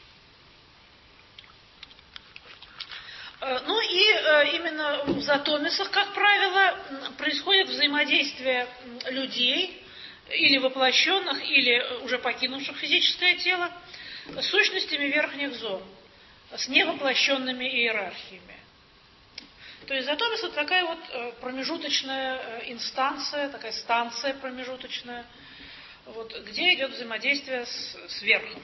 Ну и именно в затомисах, как правило, происходит взаимодействие людей, или воплощенных, или уже покинувших физическое тело, с сущностями верхних зон, с невоплощенными иерархиями. То есть затомис — это такая вот промежуточная инстанция, такая станция промежуточная, вот, где идет взаимодействие с, с верхом.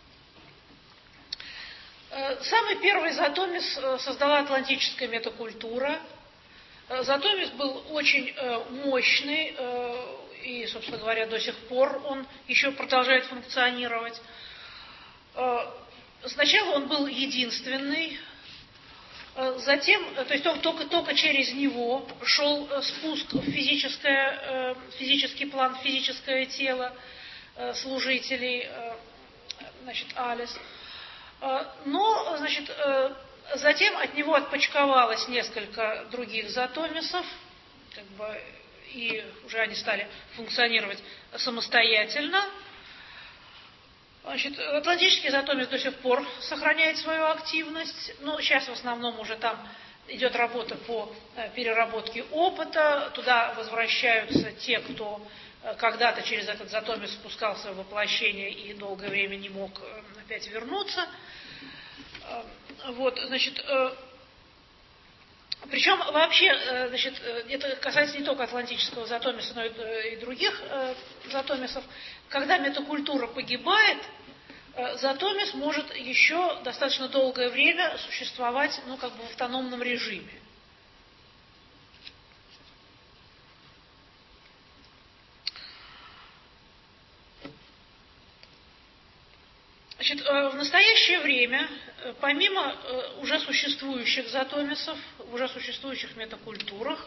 Самый первый затомис создала атлантическая метакультура. Затомис был очень мощный, и, собственно говоря, до сих пор он еще продолжает функционировать. Сначала он был единственный, затем, то есть только, только через него шел спуск в физическое, физический план, физическое тело служителей, значит, Алис. Но, значит, затем от него отпочковалось несколько других затомисов, как бы, и уже они стали функционировать самостоятельно. Значит, атлантический затомис до сих пор сохраняет свою активность, но сейчас в основном уже там идет работа по переработке опыта, туда возвращаются те, кто когда-то через этот затомис спускался в воплощение и долгое время не мог опять вернуться. Вот, значит, причем вообще, значит, это касается не только атлантического затомиса, но и других затомисов. Когда метакультура погибает, затомис может еще достаточно долгое время существовать, ну, как бы в автономном режиме. Значит, в настоящее время, помимо уже существующих затомисов, в уже существующих метакультурах,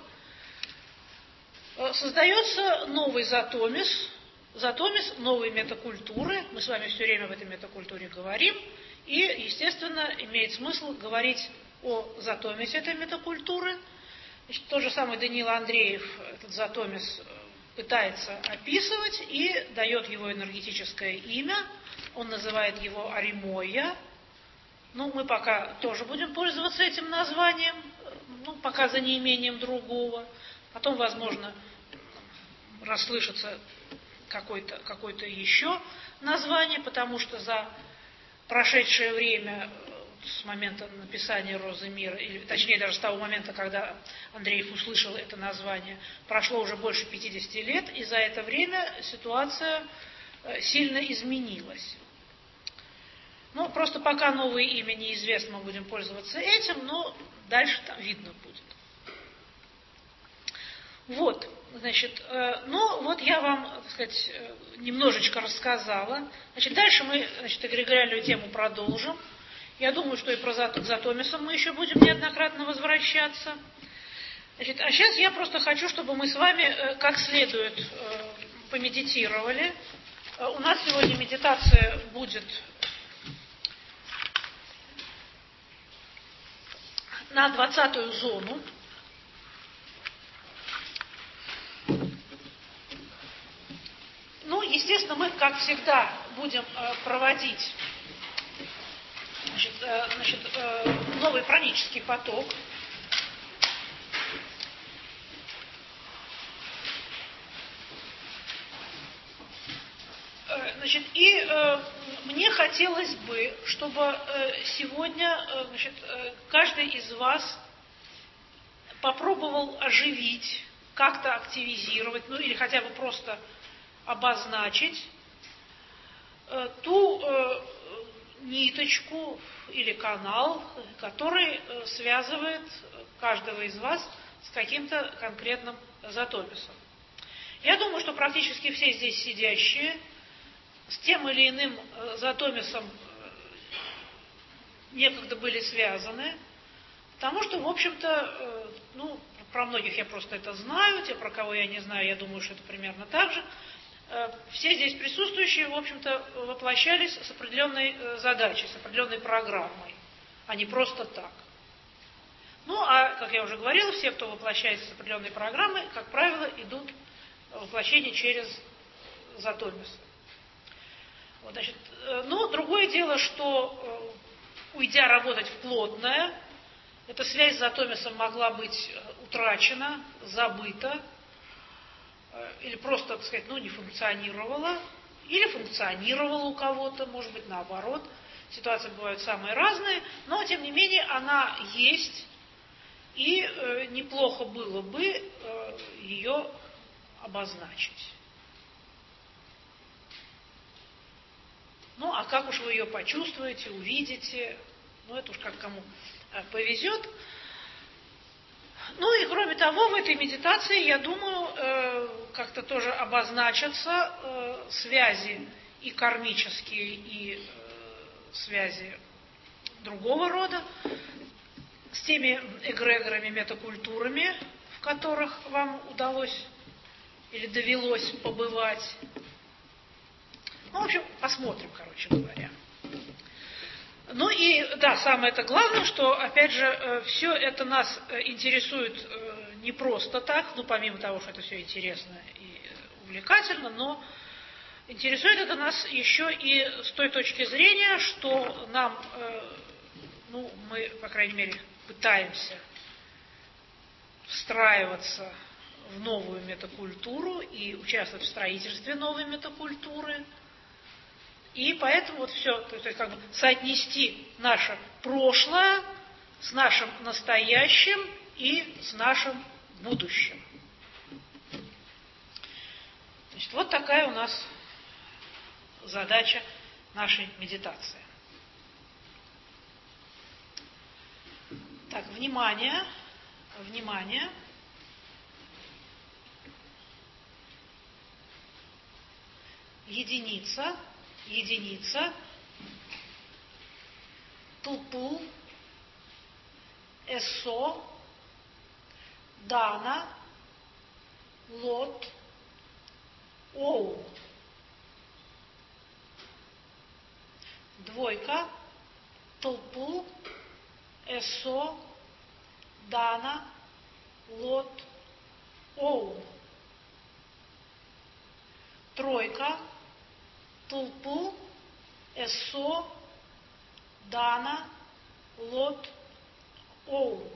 создается новый затомис, затомис новой метакультуры. Мы с вами все время в этой метакультуре говорим, и, естественно, имеет смысл говорить о затомисе этой метакультуры. Значит, тот же самый Даниил Андреев этот затомис пытается описывать и дает его энергетическое имя. Он называет его Аримоя. Ну, мы пока тоже будем пользоваться этим названием, ну, пока за неимением другого. Потом, возможно, расслышится какое-то, какое-то еще название, потому что за прошедшее время с момента написания «Розы мира», или точнее даже с того момента, когда Андреев услышал это название, прошло уже больше пятидесяти лет, и за это время ситуация сильно изменилась. Ну, просто пока новое имя неизвестно, мы будем пользоваться этим, но дальше там видно будет. Вот, значит, э, ну, вот я вам, так сказать, немножечко рассказала. Значит, дальше мы, значит, эгрегориальную тему продолжим. Я думаю, что и про затомисом мы еще будем неоднократно возвращаться. Значит, а сейчас я просто хочу, чтобы мы с вами э, как следует э, помедитировали. Э, у нас сегодня медитация будет на двадцатую зону. Ну, естественно, мы, как всегда, будем э, проводить значит, э, значит, э, новый пранический поток. Э, значит, и э, мне хотелось бы, чтобы э, сегодня э, значит, э, каждый из вас попробовал оживить, как-то активизировать, ну или хотя бы просто обозначить э, ту э, ниточку или канал, который э, связывает каждого из вас с каким-то конкретным затомисом. Я думаю, что практически все здесь сидящие с тем или иным э, затомисом э, некогда были связаны, потому что, в общем-то, э, ну, про многих я просто это знаю, те, про кого я не знаю, я думаю, что это примерно так же. Все здесь присутствующие, в общем-то, воплощались с определенной задачей, с определенной программой, а не просто так. Ну, а, как я уже говорила, все, кто воплощается с определенной программой, как правило, идут в воплощение через затомисы. Вот, значит, ну, другое дело, что, уйдя работать в плотное, эта связь с затомисом могла быть утрачена, забыта, или просто, так сказать, ну, не функционировала, или функционировала у кого-то, может быть, наоборот. Ситуации бывают самые разные, но, тем не менее, она есть, и э, неплохо было бы э, ее обозначить. Ну, а как уж вы ее почувствуете, увидите, ну, это уж как кому э, повезет. Ну и кроме того, в этой медитации, я думаю, э, как-то тоже обозначатся э, связи и кармические, и э, связи другого рода с теми эгрегорами, метакультурами, в которых вам удалось или довелось побывать. Ну, в общем, посмотрим, короче говоря. Ну и, да, самое-то главное, что, опять же, все это нас интересует не просто так, ну, помимо того, что это все интересно и увлекательно, но Интересует это нас еще и с той точки зрения, что нам, э, ну, мы, по крайней мере, пытаемся встраиваться в новую метакультуру и участвовать в строительстве новой метакультуры. И поэтому вот все, то есть как бы соотнести наше прошлое с нашим настоящим и с нашим будущим. Значит, вот такая у нас задача нашей медитации. Так, внимание, внимание. Единица, единица, туту, эсо, дана, лот, оу. Двойка, толпу, эсо, дана, лот, оу. Тройка, толпу, эсо, дана, лот, оу.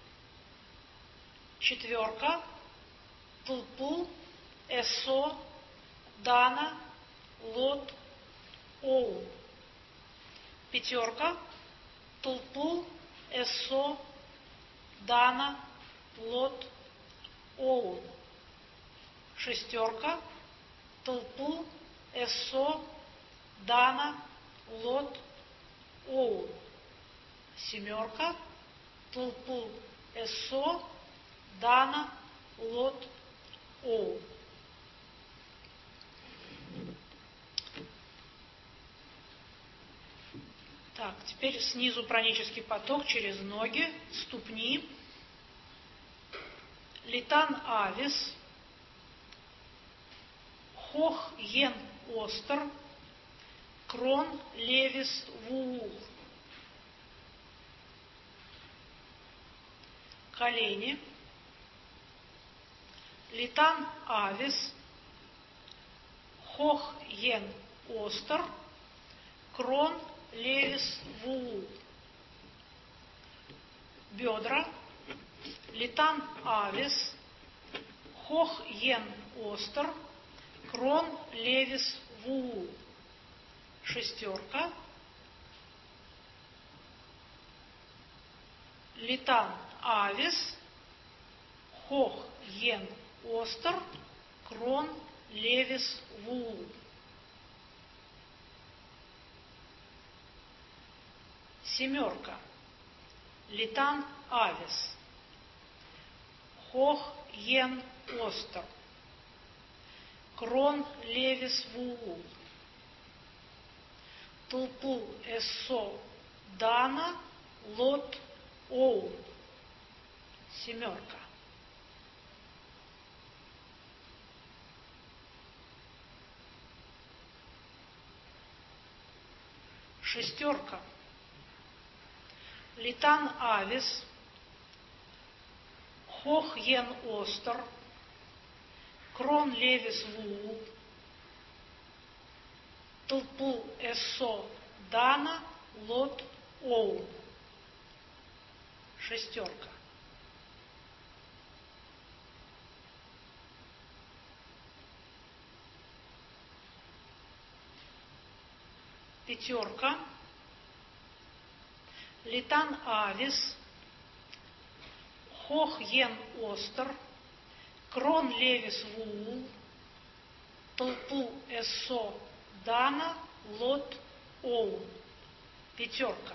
Четверка, толпу, эсо, дана, лот, оу. Пятерка, толпу, эсо, дана, лот, оу. Шестерка, толпу, эсо, дана, лот, оу. Семерка, толпу, эсо, дана, лот, оу. Так, теперь снизу пранический поток через ноги, ступни. Литан авис, хох йен остер, крон левис вуу. Колени. Литан авис, хох йен остер, крон левис вуу. Бедра. Литан авис, хох йен остер, крон левис вуу. Шестерка. Литан авис, хох йен остер, крон левис вуу. Семерка. Литан авис, хох йен остер, крон левис вуу. Толпу эсо, дана, лот, оу. Семерка. Шестерка. Литан авис, хох йен остер, крон левис вуу. Толпу эсо, дана, лот, оу. Шестерка. Пятерка. Литан авис, хох йен остер, крон левис вуу. Толпу эсо, дана, лот, оу. Пятерка.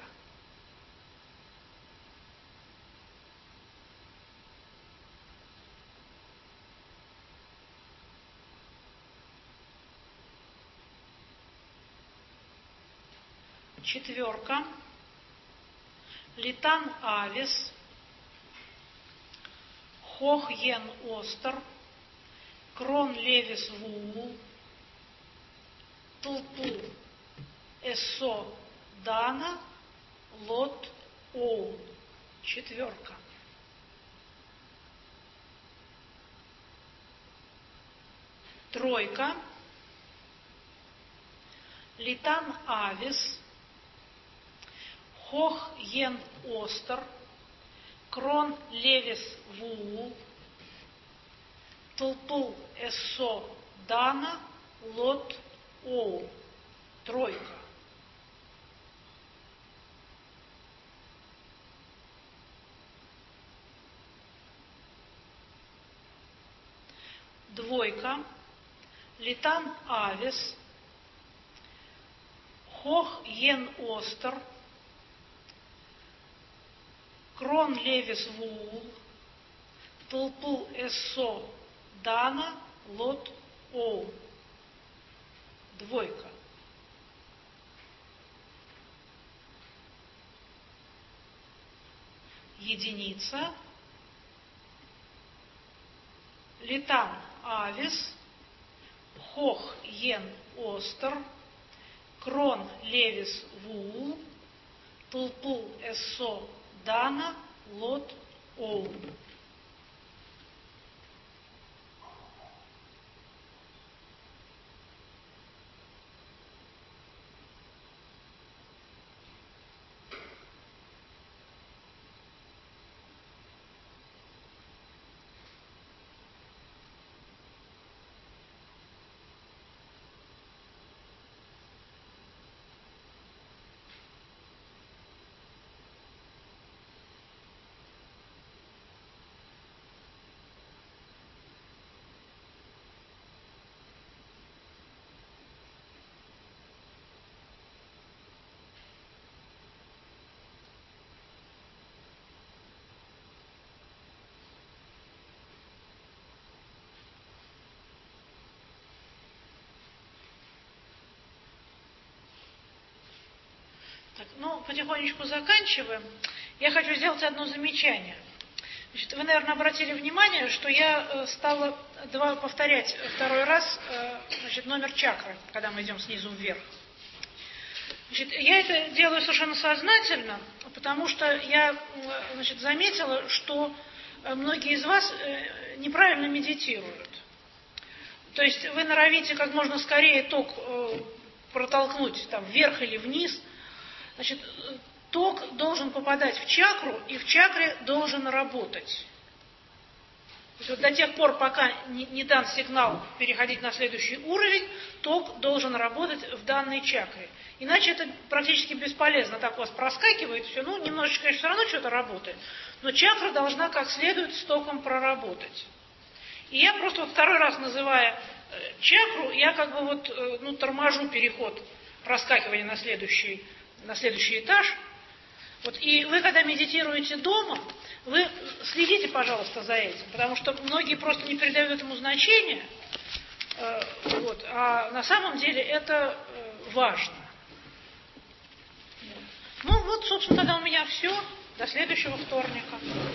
Четверка. Литан авис, хох йен остер, крон левис вуу. Толпу эсо, дана, лот, оу. Четверка. Тройка. Литан авис, хох йен остер, крон левис вуул, толпул эссо дана, лот оу. Тройка. Двойка. Литан авис, хох йен остер, крон левис вуул, толпул эссо дана, лот оу. Двойка. Единица. Литан авис, хох йен остер, крон левис вуул, толпул эссо дана, лот оу. Так, ну, потихонечку заканчиваем. Я хочу сделать одно замечание. Значит, вы, наверное, обратили внимание, что я стала два, повторять второй раз значит, номер чакры, когда мы идем снизу вверх. Значит, я это делаю совершенно сознательно, потому что я значит, заметила, что многие из вас неправильно медитируют. То есть вы норовите как можно скорее ток протолкнуть там, вверх или вниз. Значит, ток должен попадать в чакру, и в чакре должен работать. То есть вот до тех пор, пока не, не дан сигнал переходить на следующий уровень, ток должен работать в данной чакре. Иначе это практически бесполезно. Так у вас проскакивает все, ну, немножечко, конечно, все равно что-то работает, но чакра должна как следует с током проработать. И я просто вот второй раз называя чакру, я как бы вот, ну, торможу переход проскакивания на следующий на следующий этаж. Вот, и вы, когда медитируете дома, вы следите, пожалуйста, за этим, потому что многие просто не придают этому значения, э, вот, а на самом деле это э, важно. Ну вот, собственно, тогда у меня все. До следующего вторника.